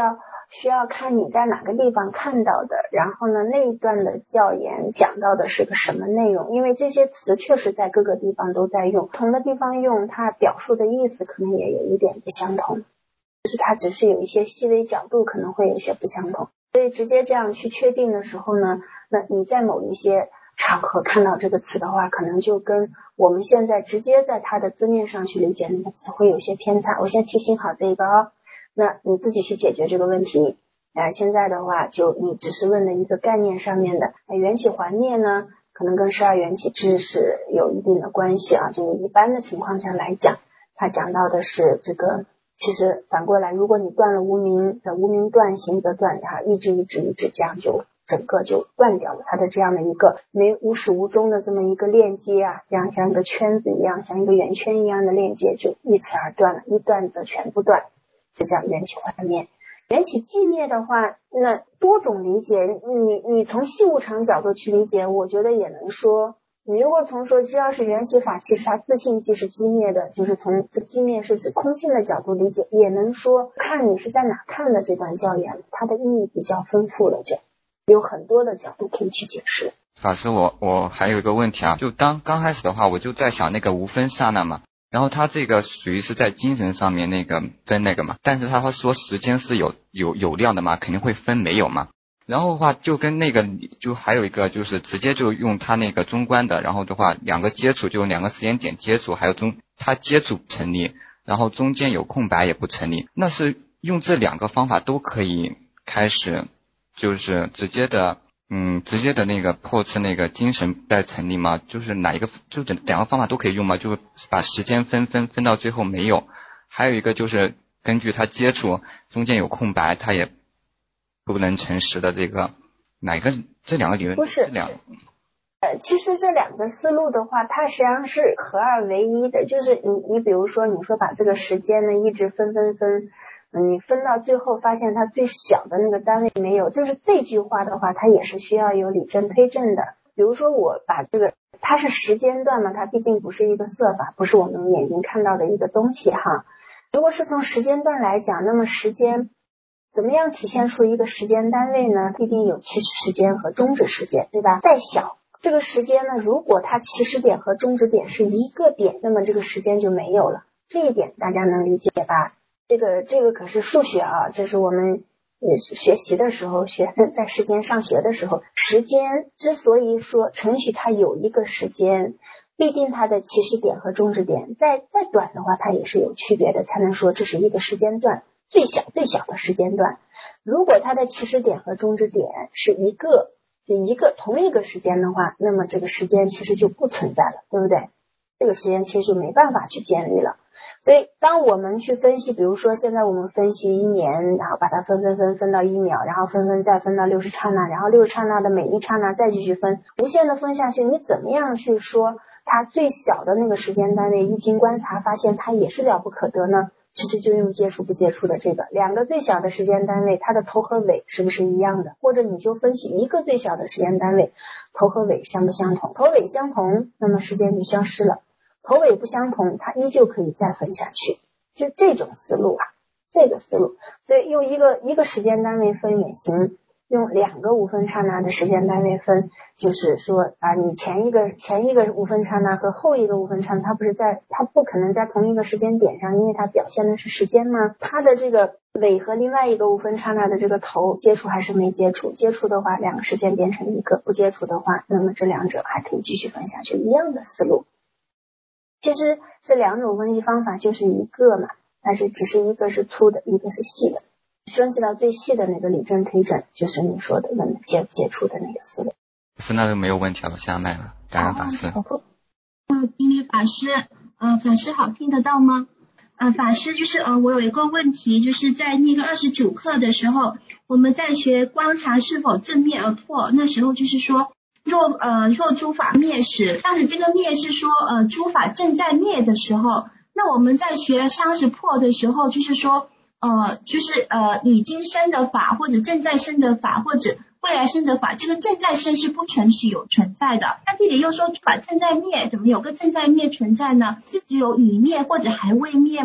需要看你在哪个地方看到的，然后呢那一段的教研讲到的是个什么内容，因为这些词确实在各个地方都在用，不同的地方用它表述的意思可能也有一点不相同，就是它只是有一些细微角度可能会有一些不相同，所以直接这样去确定的时候呢，那你在某一些场合看到这个词的话，可能就跟我们现在直接在它的字面上去理解那个词会有些偏差。我先提醒好这一个哦，那你自己去解决这个问题。呃，现在的话就你只是问了一个概念上面的，呃、缘起还灭呢，可能跟十二缘起支是有一定的关系啊。就是一般的情况下来讲，它讲到的是这个，其实反过来，如果你断了无明，则无明断，行则断，啊，一直一直一直这样就整个就断掉了，它的这样的一个没无始无终的这么一个链接啊，这样像一个圈子一样，像一个圆圈一样的链接就一此而断了，一断则全部断，这叫缘起还灭。缘起寂灭的话，那多种理解，你你从细物场角度去理解，我觉得也能说，你如果从说只要是缘起法，其实它自性即是寂灭的，就是从这寂灭是指空性的角度理解，也能说看你是在哪看的这段教研，它的意义比较丰富了，就有很多的角度可以去解释。 法师，我我还有一个问题啊，就当刚开始的话，我就在想那个无分刹那嘛，然后它这个属于是在精神上面那个分那个嘛，但是他会说时间是有有有量的嘛，肯定会分没有嘛。然后的话就跟那个就还有一个就是直接就用它那个中观的，然后的话两个接触就两个时间点接触，还有中它接触不成立，然后中间有空白也不成立，那是用这两个方法都可以开始就是直接的嗯直接的那个破斥那个精神在成立吗？就是哪一个就两个方法都可以用吗？就把时间分分分到最后没有，还有一个就是根据它接触中间有空白它也不能诚实的这个哪一个这两个理论不是两呃，其实这两个思路的话，它实际上是合二为一的，就是你你比如说你说把这个时间呢一直分分分，嗯，你分到最后发现它最小的那个单位没有，就是这句话的话，它也是需要有理证推证的。比如说我把这个它是时间段嘛，它毕竟不是一个色法，不是我们眼睛看到的一个东西哈。如果是从时间段来讲，那么时间怎么样体现出一个时间单位呢？必定有起始时间和终止时间，对吧？再小这个时间呢，如果它起始点和终止点是一个点，那么这个时间就没有了。这一点大家能理解吧？这个这个可是数学啊，这是我们也是学习的时候学，在时间上学的时候，时间之所以说程序它有一个时间，必定它的起始点和终止点再再短的话，它也是有区别的，才能说这是一个时间段，最小最小的时间段。如果它的起始点和终止点是一个就一个同一个时间的话，那么这个时间其实就不存在了，对不对？这个时间其实就没办法去建立了。所以当我们去分析，比如说现在我们分析一年，然后把它分分分分到一秒，然后分分再分到六十刹那，然后六十刹那的每一刹那再继续分，无限的分下去，你怎么样去说它最小的那个时间单位一经观察发现它也是了不可得呢？其实就用接触不接触的这个两个最小的时间单位，它的头和尾是不是一样的？或者你就分析一个最小的时间单位，头和尾相不相同？头尾相同，那么时间就消失了。头尾不相同，它依旧可以再分下去，就这种思路啊，这个思路。所以用一个一个时间单位分也行，用两个无分刹那的时间单位分，就是说啊，你前一个前一个无分刹那和后一个无分刹那，它不是在它不可能在同一个时间点上，因为它表现的是时间嘛。它的这个尾和另外一个无分刹那的这个头接触还是没接触？接触的话，两个时间变成一个；不接触的话，那么这两者还可以继续分下去，一样的思路。其实这两种分析方法就是一个嘛，但是只是一个是粗的，一个是细的。分析到最细的那个理证推证，就是你说的问接不接触的那个思路。 是那就没有问题了，下麦了，感恩法师。 呃，经理法师，呃，法师好，听得到吗？呃，法师就是呃，我有一个问题，就是在那个二十九课的时候，我们在学观察是否正灭而破，那时候就是说。若呃若诸法灭时，但是这个灭是说呃诸法正在灭的时候，那我们在学三十破的时候，就是说呃就是呃已经生的法或者正在生的法或者未来生的法，这个正在生是不全是有存在的。那这里又说诸法正在灭，怎么有个正在灭存在呢？是只有已灭或者还未灭吗？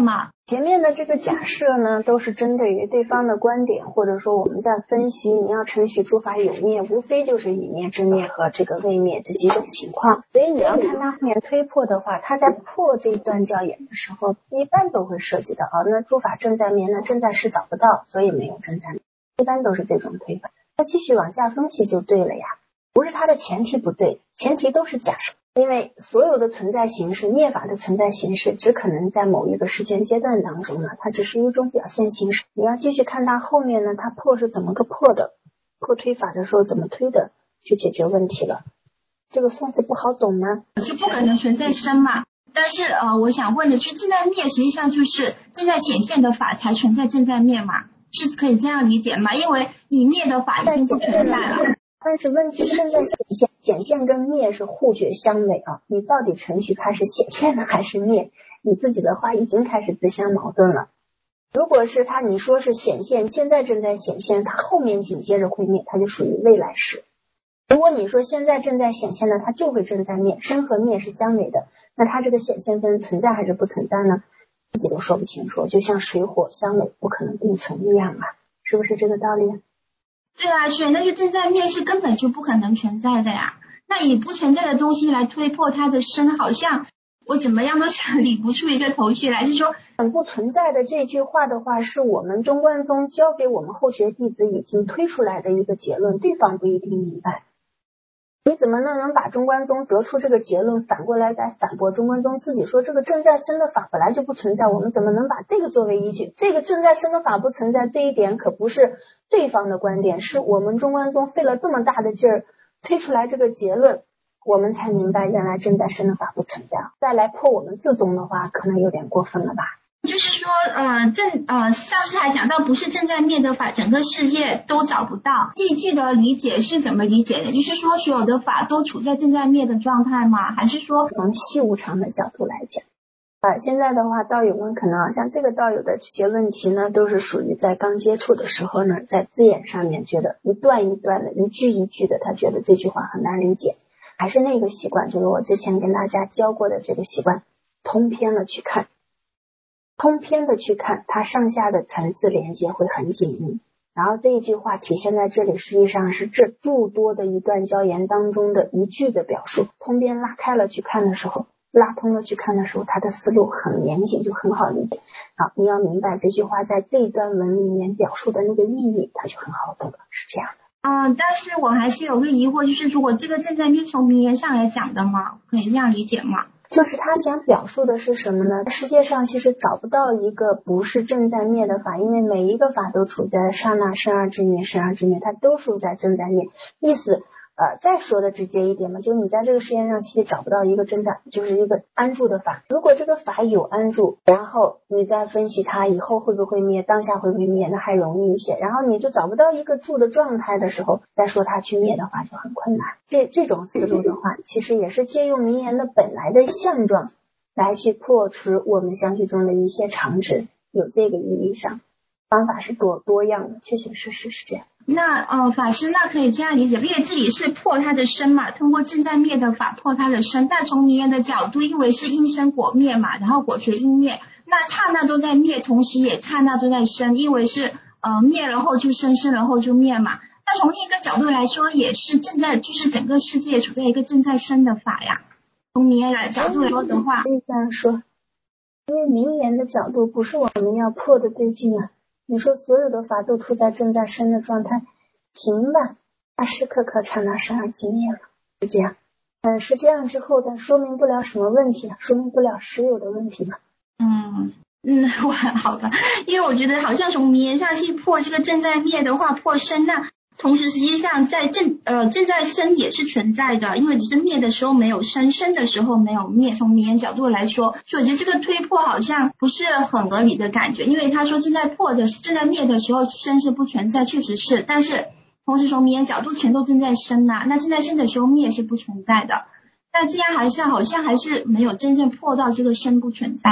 前面的这个假设呢，都是针对于对方的观点，或者说我们在分析你要承许诸法有灭，无非就是以灭之灭和这个未灭这几种情况。所以你要看他后面推破的话，他在破这一段教言的时候，一般都会涉及到啊，那诸法正在灭，那正在是找不到，所以没有正在灭，一般都是这种推法。那继续往下分析就对了呀，不是他的前提不对，前提都是假设。因为所有的存在形式，灭法的存在形式只可能在某一个时间阶段当中呢，它只是一种表现形式。你要继续看它后面呢，它破是怎么个破的，破推法的时候怎么推的，去解决问题了。这个算是不好懂吗？ 就不可能存在生嘛。但是呃，我想问的是，正在灭实际上就是正在显现的法才存在正在灭嘛，是可以这样理解吗？因为已灭的法已经不存在了。 但是问题正在显现，显现跟灭是互觉相违啊！你到底程序它是显现的还是灭？你自己的话已经开始自相矛盾了。如果是它你说是显现，现在正在显现，它后面紧接着会灭，它就属于未来式。如果你说现在正在显现呢，它就会正在灭，生和灭是相违的，那它这个显现分存在还是不存在呢？自己都说不清楚，就像水火相违不可能并存一样啊，是不是这个道理？ 对啊，所以那个正在灭是根本就不可能存在的呀。那以不存在的东西来推破它的生，好像我怎么样都想理不出一个头绪来。就是说不存在的这句话的话，是我们中观宗教给我们后学弟子已经推出来的一个结论，对方不一定明白。你怎么能能把中观宗得出这个结论，反过来再反驳中观宗自己说这个正在生的法本来就不存在，我们怎么能把这个作为依据？这个正在生的法不存在，这一点可不是对方的观点，是我们中观宗费了这么大的劲儿推出来这个结论，我们才明白原来正在生的法不存在。再来破我们自宗的话，可能有点过分了吧。 就是说呃正呃上次还讲到不是正在灭的法整个世界都找不到，这一句的理解是怎么理解的？就是说所有的法都处在正在灭的状态吗？还是说从细无常的角度来讲啊，现在的话道友们可能像这个道友的这些问题呢，都是属于在刚接触的时候呢，在字眼上面觉得一段一段的一句一句的，他觉得这句话很难理解，还是那个习惯，就是我之前跟大家教过的这个习惯，通篇了去看通篇的去看，它上下的层次连接会很紧密。然后这一句话体现在这里，实际上是这诸多的一段教言当中的一句的表述。通篇拉开了去看的时候，拉通了去看的时候，它的思路很严谨，就很好理解。好，你要明白这句话在这一段文里面表述的那个意义，它就很好懂了，是这样的。 嗯、呃，但是我还是有个疑惑，就是如果这个正在灭从名言上来讲的吗？可以这样理解吗？ 就是他想表述的是什么呢？世界上其实找不到一个不是正在灭的法，因为每一个法都处在刹那生而之灭，生而之灭，它都处在正在灭。意思呃，再说的直接一点嘛，就是你在这个世界上其实找不到一个真的就是一个安住的法。如果这个法有安住，然后你再分析它以后会不会灭，当下会不会灭，那还容易一些。然后你就找不到一个住的状态的时候，再说它去灭的话就很困难。这这种思路的话，其实也是借用名言的本来的相状来去破除我们相续中的一些常识，有这个意义上，方法是多多样的，确确实实是这样。 那呃法师，那可以这样理解，因为这里是破它的生嘛，通过正在灭的法破它的生，但从名言的角度，因为是因生果灭嘛，然后果随因灭，那刹那都在灭，同时也刹那都在生，因为是呃灭了后就生，生了后就灭嘛。那从另一个角度来说，也是正在就是整个世界处在一个正在生的法呀。从名言的角度来说的话， 可以这样说，因为名言的角度不是我们要破的对境啊。你说所有的法都处在正在生的状态，行吧，那时刻刻刹那生而即灭了，是这样。嗯，是这样之后的，说明不了什么问题，说明不了实有的问题嘛。 嗯嗯，我好的，因为我觉得好像从名言上去破这个正在灭的话，破生，那同时实际上在正呃正在生也是存在的，因为只是灭的时候没有生，生的时候没有灭。从名言角度来说，所以我觉得这个推破好像不是很合理的感觉，因为他说正在破的正在灭的时候生是不存在，确实是，但是同时从名言角度全都正在生啊，那正在生的时候灭是不存在的，那这样还是好像还是没有真正破到这个生不存在。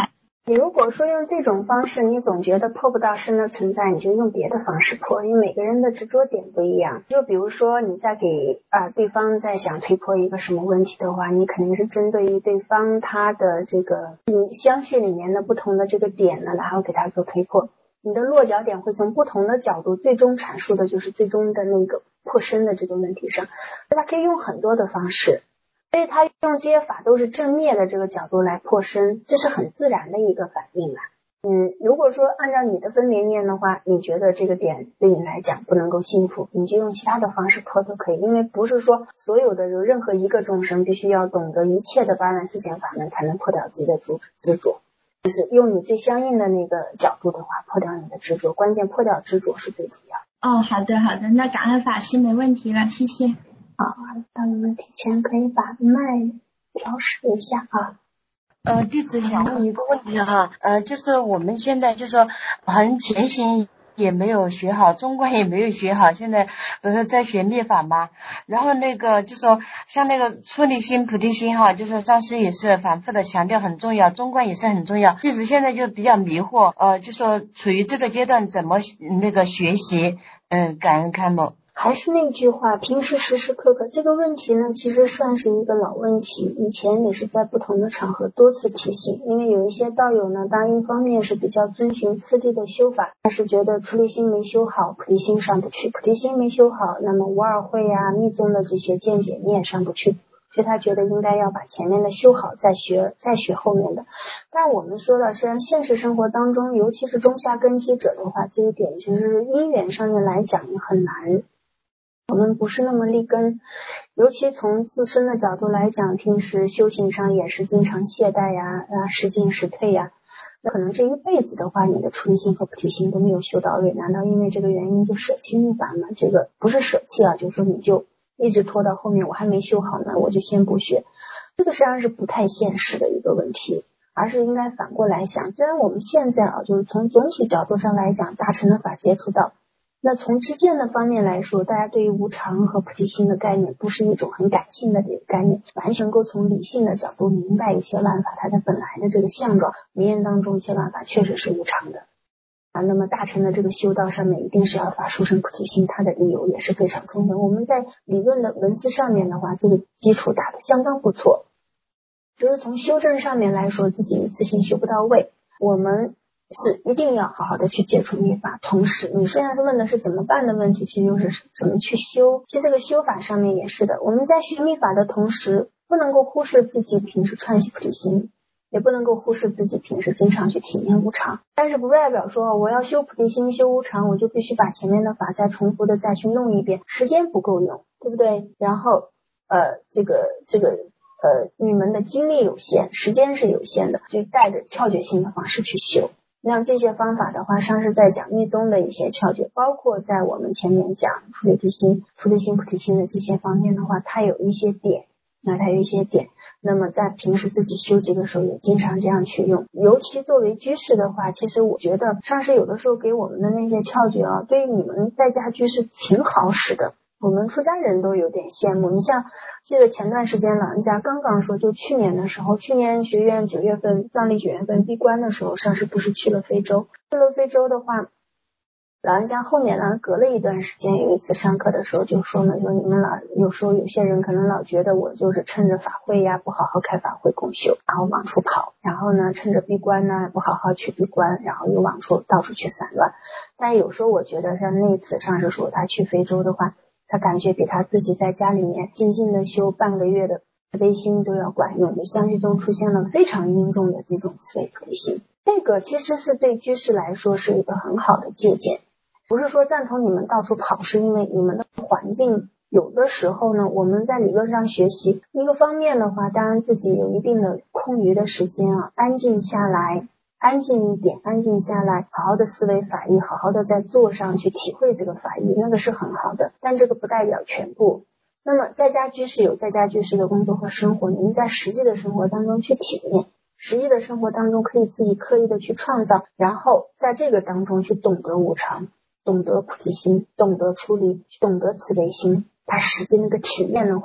你如果说用这种方式，你总觉得破不到身的存在，你就用别的方式破，因为每个人的执着点不一样。就比如说你在给啊、呃、对方在想推破一个什么问题的话，你肯定是针对于对方他的这个嗯相续里面的不同的这个点呢，然后给他做推破。你的落脚点会从不同的角度，最终阐述的就是最终的那个破身的这个问题上。那他可以用很多的方式。所以他用这些法都是正灭的这个角度来破身，这是很自然的一个反应啊。嗯，如果说按照你的分别念的话，你觉得这个点对你来讲不能够幸福，你就用其他的方式破都可以，因为不是说所有的任何一个众生必须要懂得一切的八万四千法门才能破掉自己的执着，就是用你最相应的那个角度的话破掉你的执着，关键破掉执着是最主要的。 哦，好的好的，那感恩法师，没问题了，谢谢。 好，那我们提前可以把麦调试一下啊。 呃，弟子想问一个问题哈，呃，就是我们现在就说很前行也没有学好，中观也没有学好，现在不是在学密法吗？然后那个就说像那个出离心、菩提心哈，就是上师也是反复的强调很重要，中观也是很重要。弟子现在就比较迷惑，呃，就说处于这个阶段怎么那个学习，嗯、呃，感恩开蒙。 还是那句话，平时时时刻刻这个问题呢，其实算是一个老问题，以前也是在不同的场合多次提醒。因为有一些道友呢，当然一方面是比较遵循次第的修法，但是觉得出离心没修好，菩提心上不去，菩提心没修好，那么无二慧呀、密宗的这些见解你也上不去，所以他觉得应该要把前面的修好，再学再学后面的。但我们说了，实际上现实生活当中，尤其是中下根基者的话，这一点其实因缘上面来讲也很难。我们不是那么立根，尤其从自身的角度来讲，平时修行上也是经常懈怠呀、啊时进时退呀，那可能这一辈子的话，你的出离心和菩提心都没有修到位，难道因为这个原因就舍弃密法吗？这个不是舍弃啊，就是说你就一直拖到后面，我还没修好呢，我就先不学，这个实际上是不太现实的一个问题，而是应该反过来想。虽然我们现在啊，就是从总体角度上来讲，大乘的法接触到。那从知见的方面来说，大家对于无常和菩提心的概念不是一种很感性的这个概念，完全够从理性的角度明白一切万法它的本来的这个相状，名言当中一切万法确实是无常的啊。那么大乘的这个修道上面一定是要发殊胜菩提心，它的理由也是非常充分。我们在理论的文字上面的话，这个基础打得相当不错，只是从修正上面来说，自己一次性修不到位，我们是一定要好好的去接触密法。同时你现在问的是怎么办的问题，其实就是怎么去修。其实这个修法上面也是的，我们在学密法的同时，不能够忽视自己平时串习菩提心，也不能够忽视自己平时经常去体验无常。但是不代表说我要修菩提心修无常，我就必须把前面的法再重复的再去弄一遍，时间不够用，对不对？然后呃这个这个呃你们的精力有限，时间是有限的，就带着窍诀性的方式去修。那这些方法的话，上是在讲密宗的一些窍诀，包括在我们前面讲出离心、出离心菩提心的这些方面的话，它有一些点，那它有一些点。那么在平时自己修这个时候也经常这样去用，尤其作为居士的话，其实我觉得上师有的时候给我们的那些窍诀啊，对于你们在家居士挺好使的，我们出家人都有点羡慕。你像记得前段时间老人家刚刚说，就去年的时候，去年学院九月份藏历九月份闭关的时候，上师不是去了非洲，去了非洲的话，老人家后面呢隔了一段时间，有一次上课的时候就说呢，说你们老有时候有些人可能老觉得我就是趁着法会呀不好好开法会共修，然后往出跑，然后呢趁着闭关呢不好好去闭关，然后又往出到处去散乱。但有时候我觉得像那次上师说他去非洲的话，他感觉比他自己在家里面静静的修半个月的慈悲心都要管用，就相续中出现了非常殷重的这种慈悲菩提心。这个其实是对居士来说是一个很好的借鉴，不是说赞同你们到处跑，是因为你们的环境有的时候呢，我们在理论上学习一个方面的话，当然自己有一定的空余的时间啊，安静下来安静一点，安静下来，好好的思维法义，好好的在座上去体会这个法义，那个是很好的，但这个不代表全部。那么在家居士有在家居士的工作和生活，您在实际的生活当中去体验，实际的生活当中可以自己刻意的去创造，然后在这个当中去懂得无常，懂得菩提心，懂得出离，懂得慈悲心，它实际那个体验的话，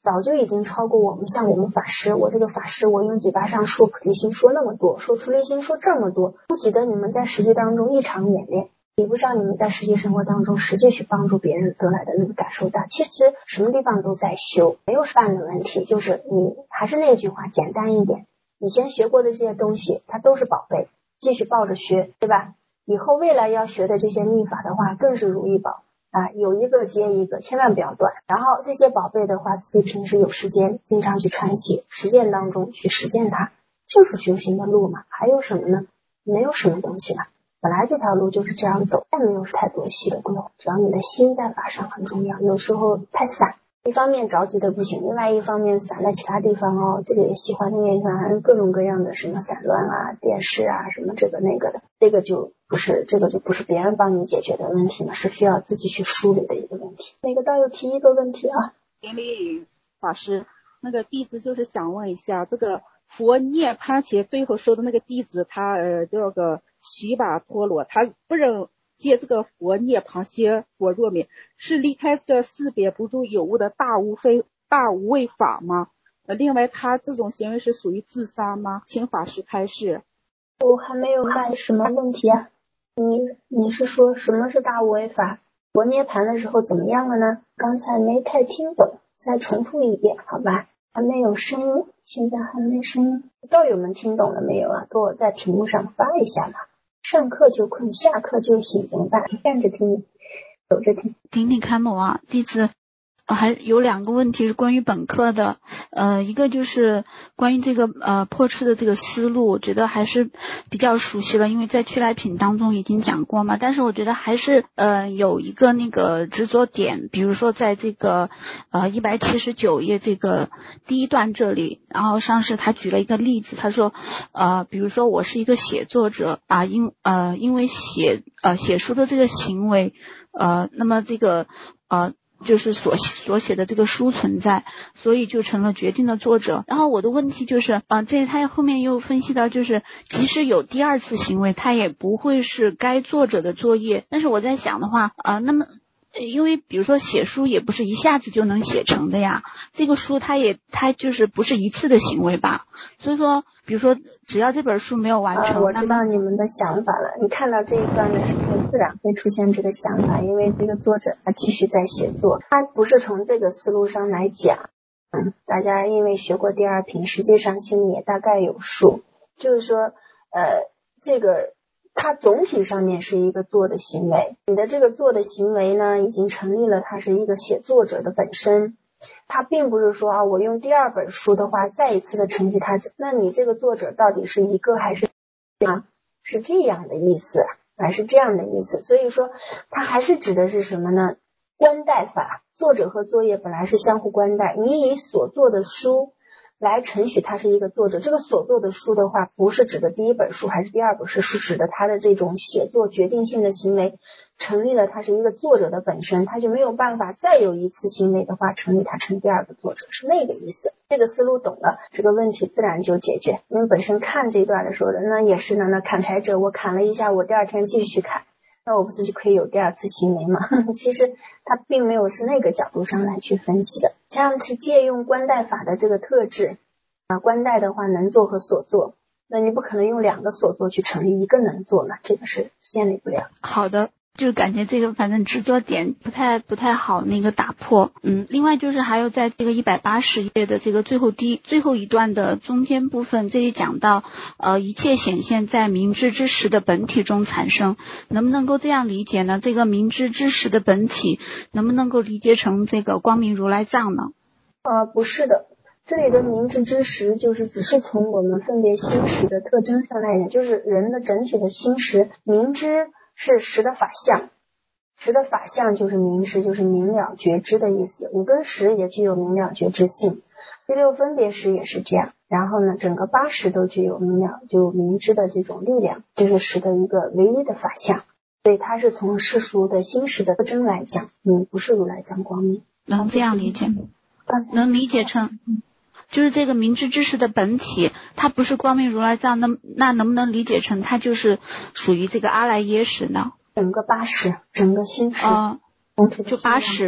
早就已经超过我们，像我们法师，我这个法师，我用嘴巴上说菩提心说那么多，说出离心说这么多，不记得你们在实际当中一场演练，比不上你们在实际生活当中实际去帮助别人得来的那个感受大。其实什么地方都在修，没有办的问题，就是你还是那句话，简单一点，以前学过的这些东西它都是宝贝，继续抱着学，对吧？以后未来要学的这些秘法的话更是如意宝啊，有一个接一个，千万不要断。然后这些宝贝的话，自己平时有时间经常去传习，实践当中去实践它，就是修行的路嘛。还有什么呢？没有什么东西了，本来这条路就是这样走，但没有太多细的规划。只要你的心在法上很重要，有时候太散，一方面着急的不行，另外一方面散在其他地方哦，这个也喜欢，那个也喜欢，各种各样的什么散乱啊、电视啊，什么这个那个的，这个就不是这个就不是别人帮你解决的问题了，是需要自己去梳理的一个问题。那个道友提一个问题啊， 林丽法师，那个弟子就是想问一下，这个佛涅槃前最后说的那个弟子，他呃这个须跋陀罗，他不认借这个佛涅槃些佛若灭，是离开这个四别不住有无的大无非大无畏法吗？呃，另外他这种行为是属于自杀吗？请法师开示。 我还没有问什么问题啊？你你是说什么是大无畏法？佛涅槃的时候怎么样了呢？刚才没太听懂，再重复一遍好吧？还没有声音，现在还没声音。道友们听懂了没有啊？给我在屏幕上发一下嘛。上课就困，下课就醒，怎么办？站着听，走着听。 顶礼开母啊，弟子呃还有两个问题是关于本课的，呃，一个就是关于这个呃破斥的这个思路，我觉得还是比较熟悉了，因为在去来品当中已经讲过嘛，但是我觉得还是呃有一个那个执着点，比如说在这个呃一百七十九页这个第一段这里，然后上师他举了一个例子，他说呃比如说我是一个写作者啊，因呃因为写呃写书的这个行为，呃那么这个呃就是所所写的这个书存在，所以就成了决定的作者。然后我的问题就是，呃，这他后面又分析到，就是即使有第二次行为，他也不会是该作者的作业。但是我在想的话，呃，那么因为比如说写书也不是一下子就能写成的呀，这个书它也它就是不是一次的行为吧，所以说比如说只要这本书没有完成、 呃、我知道你们的想法了，你看到这一段的时候自然会出现这个想法，因为这个作者他继续在写作，他不是从这个思路上来讲。嗯，大家因为学过第二品，实际上心里也大概有数，就是说呃这个它总体上面是一个做的行为，你的这个做的行为呢已经成立了，它是一个写作者的本身，它并不是说啊我用第二本书的话再一次的承继它，那你这个作者到底是一个还是啊是这样的意思，还是这样的意思，所以说它还是指的是什么呢？关代法，作者和作业本来是相互关代，你以所做的书来承许他是一个作者，这个所做的书的话不是指的第一本书还是第二本书，是指的他的这种写作决定性的行为成立了他是一个作者的本身，他就没有办法再有一次行为的话成立他成第二个作者，是那个意思。这个思路懂了，这个问题自然就解决。因为本身看这段的时候的那也是呢，那砍柴者我砍了一下，我第二天继续砍，那我不是就可以有第二次行为吗？其实他并没有是那个角度上来去分析的，像是借用关代法的这个特质啊，关代的话能做和所做，那你不可能用两个所做去成立一个能做嘛，这个是建立不了。 好的，就是感觉这个反正执着点不太不太好那个打破。嗯，另外就是还有在这个一百八十页的这个最后第最后一段的中间部分，这里讲到呃一切显现在明知之时的本体中产生，能不能够这样理解呢？这个明知之时的本体能不能够理解成这个光明如来藏呢？ 呃不是的，这里的明知之时就是只是从我们分别心识的特征上来讲，就是人的整体的心识，明知是识的法相，识的法相就是明识，就是明了觉知的意思。五根识也具有明了觉知性，第六分别识也是这样，然后呢整个八识都具有明了就明知的这种力量，这是识的一个唯一的法相，所以它是从世俗的心识的特征来讲，嗯，不是如来藏光明。 能这样理解吗？能理解成就是这个明知之时的本体它不是光明如来藏，那那能不能理解成它就是属于这个阿赖耶识呢？ 整个八识，整个心识， 哦、呃，就八识，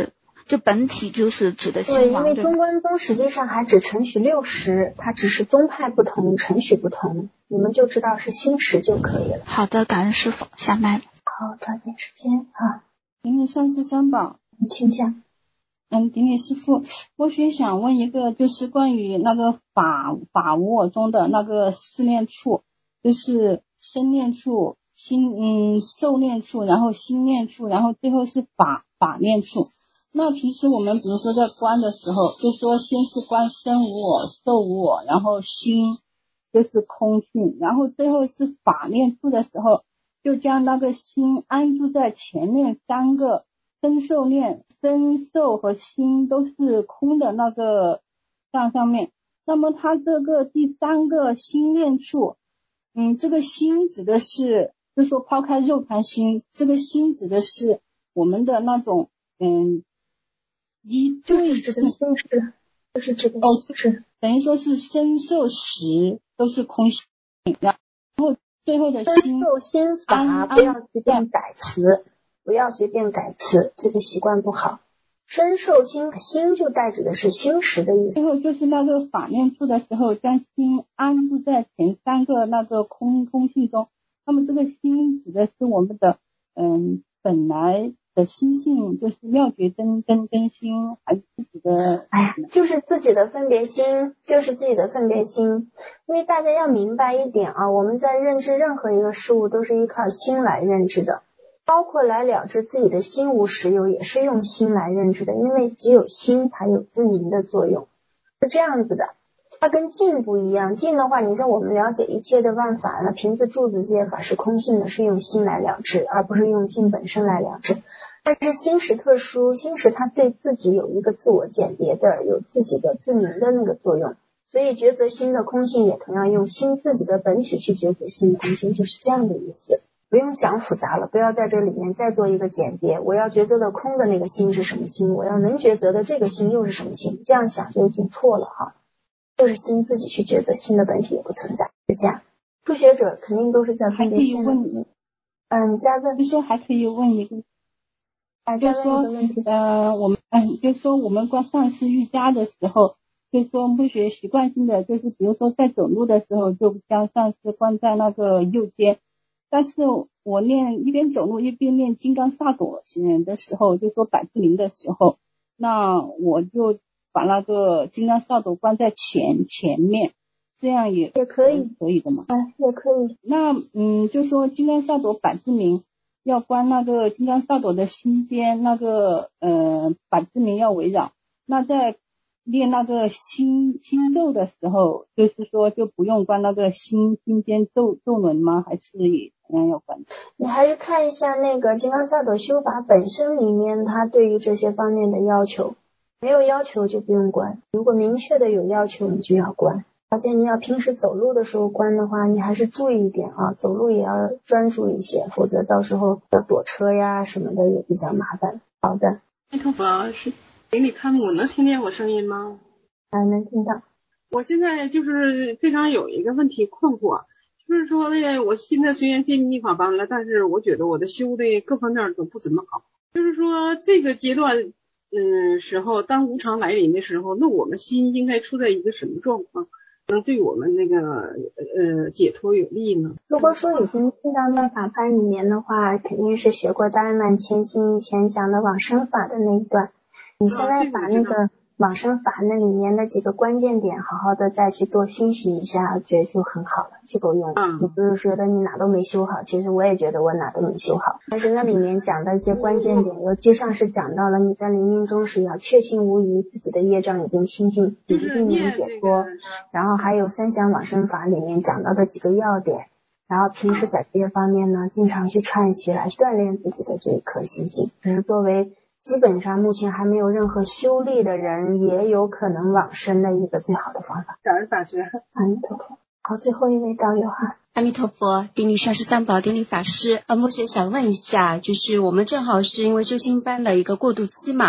就本体就是指的对， 心王。 因为中观宗实际上还只承许六十，它只是宗派不同，承许不同，你们就知道是心识就可以了。 好的，感恩师父，下麦。 好，抓紧时间啊。 顶礼上师三宝， 你请讲。 嗯，顶礼师父，我也想问一个，就是关于那个法法无我中的那个四念处，就是身念处、心嗯受念处，然后心念处，然后最后是法法念处。那平时我们比如说在观的时候，就说先是观身无我、受无我，然后心就是空性，然后最后是法念处的时候，就将那个心安住在前面三个身受念、身受和心都是空的那个上上面。那么它这个第三个心念处，嗯，这个心指的是，就说抛开肉盘心，这个心指的是我们的那种嗯一对这个心识，就是这个心识， 等于说是身受识都是空性，然后最后的心受心法不要随便改词，不要随便改词，这个习惯不好。身受心，心就代指的是心识的意思。 最后就是那个法念处的时候，将心安住在前三个那个空空性中。那么这个心指的是我们的嗯本来的心性，就是妙觉真真真心，还是自己的哎，就是自己的分别心，就是自己的分别心。因为大家要明白一点啊，我们在认知任何一个事物都是依靠心来认知的。包括来了知自己的心无实有，也是用心来认知的，因为只有心才有自明的作用，是这样子的。它跟静不一样，静的话，你说我们了解一切的万法呢，瓶子柱子皆法是空性的，是用心来了知，而不是用静本身来了知。但是心识特殊，心识它对自己有一个自我鉴别的，有自己的自明的那个作用，所以抉择心的空性也同样用心自己的本体去抉择心的空性，就是这样的意思。不用想复杂了，不要在这里面再做一个简别，我要抉择的空的那个心是什么心，我要能抉择的这个心又是什么心，这样想就已经错了哈。就是心自己去抉择，心的本体也不存在，就这样。初学者肯定都是在分别心。嗯，再问， 就是还可以问一个， 啊， 就说呃，我们嗯，就说我们观上师瑜伽的时候，就说不学习惯性的，就是比如说在走路的时候，就将上师观在那个右肩。但是我练一边走路一边练金刚萨埵的时候，就说百字明的时候，那我就把那个金刚萨埵关在前前面，这样也也可以， 可以的嘛？ 啊，也可以。 那嗯，就说金刚萨埵百字明要关那个金刚萨埵的心边，那个呃百字明要围绕。那在练那个心心咒的时候，就是说就不用关那个心心间咒咒轮吗？还是也同样要关？ 你还是看一下那个金刚萨埵修法本身里面，它对于这些方面的要求，没有要求就不用关，如果明确的有要求，你就要关。而且你要平时走路的时候关的话，你还是注意一点啊，走路也要专注一些，否则到时候要躲车呀什么的也比较麻烦。好的。 阿弥陀佛，是给你看我能听见我声音吗？ 啊，能听到。 我现在就是非常有一个问题困惑，就是说呢，我现在虽然进密法班了，但是我觉得我的修的各方面都不怎么好。就是说这个阶段，嗯，时候当无常来临的时候，那我们心应该处在一个什么状况，能对我们那个呃解脱有利呢？ 如果说已经进到密法班里面的话，肯定是学过大圆满前行以前讲的往生法的那一段。你现在把那个往生法那里面的几个关键点好好的再去多熏习一下，我觉得就很好了，就够用。 嗯， 你不是觉得你哪都没修好，其实我也觉得我哪都没修好，但是那里面讲的一些关键点，尤其上是讲到了你在临命终时要确信无疑，自己的业障已经清净，一定能解脱。然后还有三降往生法里面讲到的几个要点，然后平时在这些方面呢，经常去串习来锻炼自己的这一颗心性，就是作为基本上目前还没有任何修历的人也有可能往生的一个最好的方法。 感恩法师。 阿弥陀佛。好，最后一位道友哈。 阿弥陀佛，顶礼上师三宝，顶礼法师。呃，目前想问一下，就是我们正好是因为修心班的一个过渡期嘛，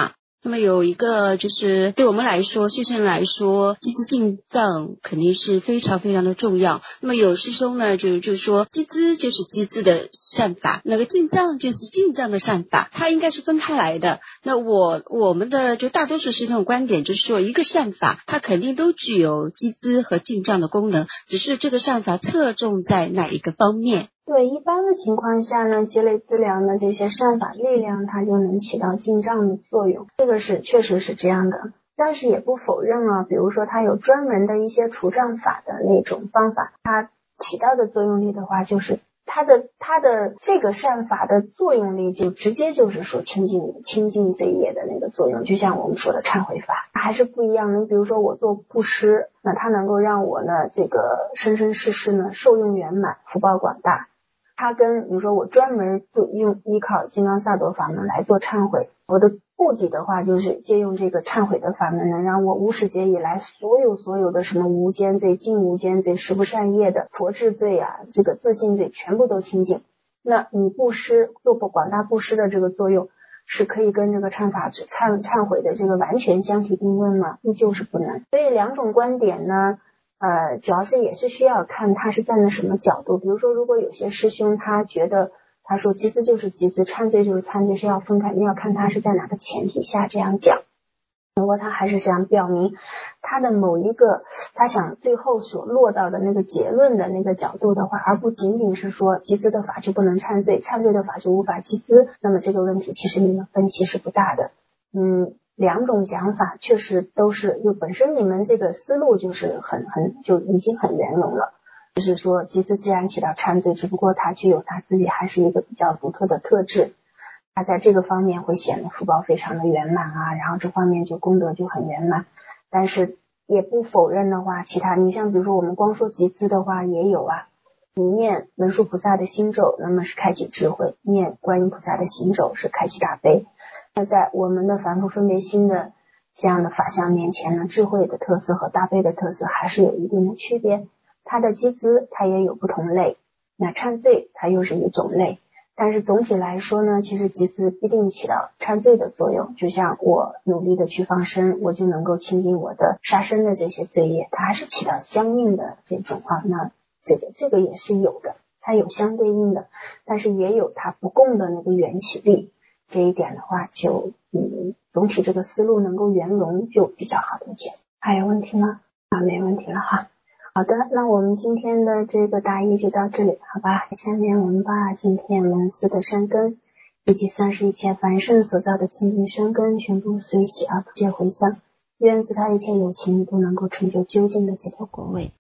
那么有一个就是对我们来说，学生来说，积资进藏肯定是非常非常的重要。那么有师兄呢，就就是说积资就是积资的善法，那个进藏就是进藏的善法，它应该是分开来的。那我我们的就大多数师兄的观点就是说，一个善法它肯定都具有积资和进藏的功能，只是这个善法侧重在哪一个方面。 对，一般的情况下呢，积累资粮的这些善法力量，它就能起到进藏的作用，这个是确实是这样的。但是也不否认啊，比如说它有专门的一些除障法的那种方法，它起到的作用力的话，就是它的它的这个善法的作用力就直接就是说清净清净罪业的那个作用，就像我们说的忏悔法还是不一样的。你比如说我做布施，那它能够让我呢这个生生世世呢受用圆满，福报广大。它跟比如说我专门做用依靠金刚萨埵法门来做忏悔，我的目的的话就是借用这个忏悔的法门，能让我无始劫以来所有所有的什么无间罪、尽无间罪、十不善业的佛制罪啊，这个自信罪全部都清净。那你布施做广大布施的这个作用是可以跟这个忏法忏忏悔的这个完全相提并论吗？就是不能。所以两种观点呢呃，主要是也是需要看他是站在什么角度。比如说如果有些师兄他觉得他说积资就是积资，忏罪就是忏罪，是要分开，你要看他是在哪个前提下这样讲。如果他还是想表明他的某一个他想最后所落到的那个结论的那个角度的话，而不仅仅是说积资的法就不能忏罪，忏罪的法就无法积资，那么这个问题其实你们分歧是不大的。嗯，两种讲法确实都是，就本身你们这个思路就是很很就已经很圆融了，就是说积资既然起到忏罪，只不过它具有它自己还是一个比较独特的特质，它在这个方面会显得福报非常的圆满啊，然后这方面就功德就很圆满。但是也不否认的话，其他你像比如说我们光说集资的话也有啊，你念文殊菩萨的心咒，那么是开启智慧，念观音菩萨的心咒是开启大悲。那在我们的凡夫分别心的这样的法相面前呢，智慧的特色和大悲的特色还是有一定的区别。它的积资它也有不同类，那忏罪它又是一种类，但是总体来说呢，其实积资必定起到忏罪的作用。就像我努力的去放生，我就能够清净我的杀生的这些罪业，它还是起到相应的这种啊，那这个这个也是有的，它有相对应的，但是也有它不共的那个缘起力。这一点的话就嗯，总体这个思路能够圆融就比较好理解。还有问题吗？啊，没问题了哈。好的，那我们今天的这个答疑就到这里，好吧？下面我们把今天文思的善根以及三十一切凡圣所造的清净善根全部随喜而不借回向，愿自他一切有情都能够成就究竟的解脱果位。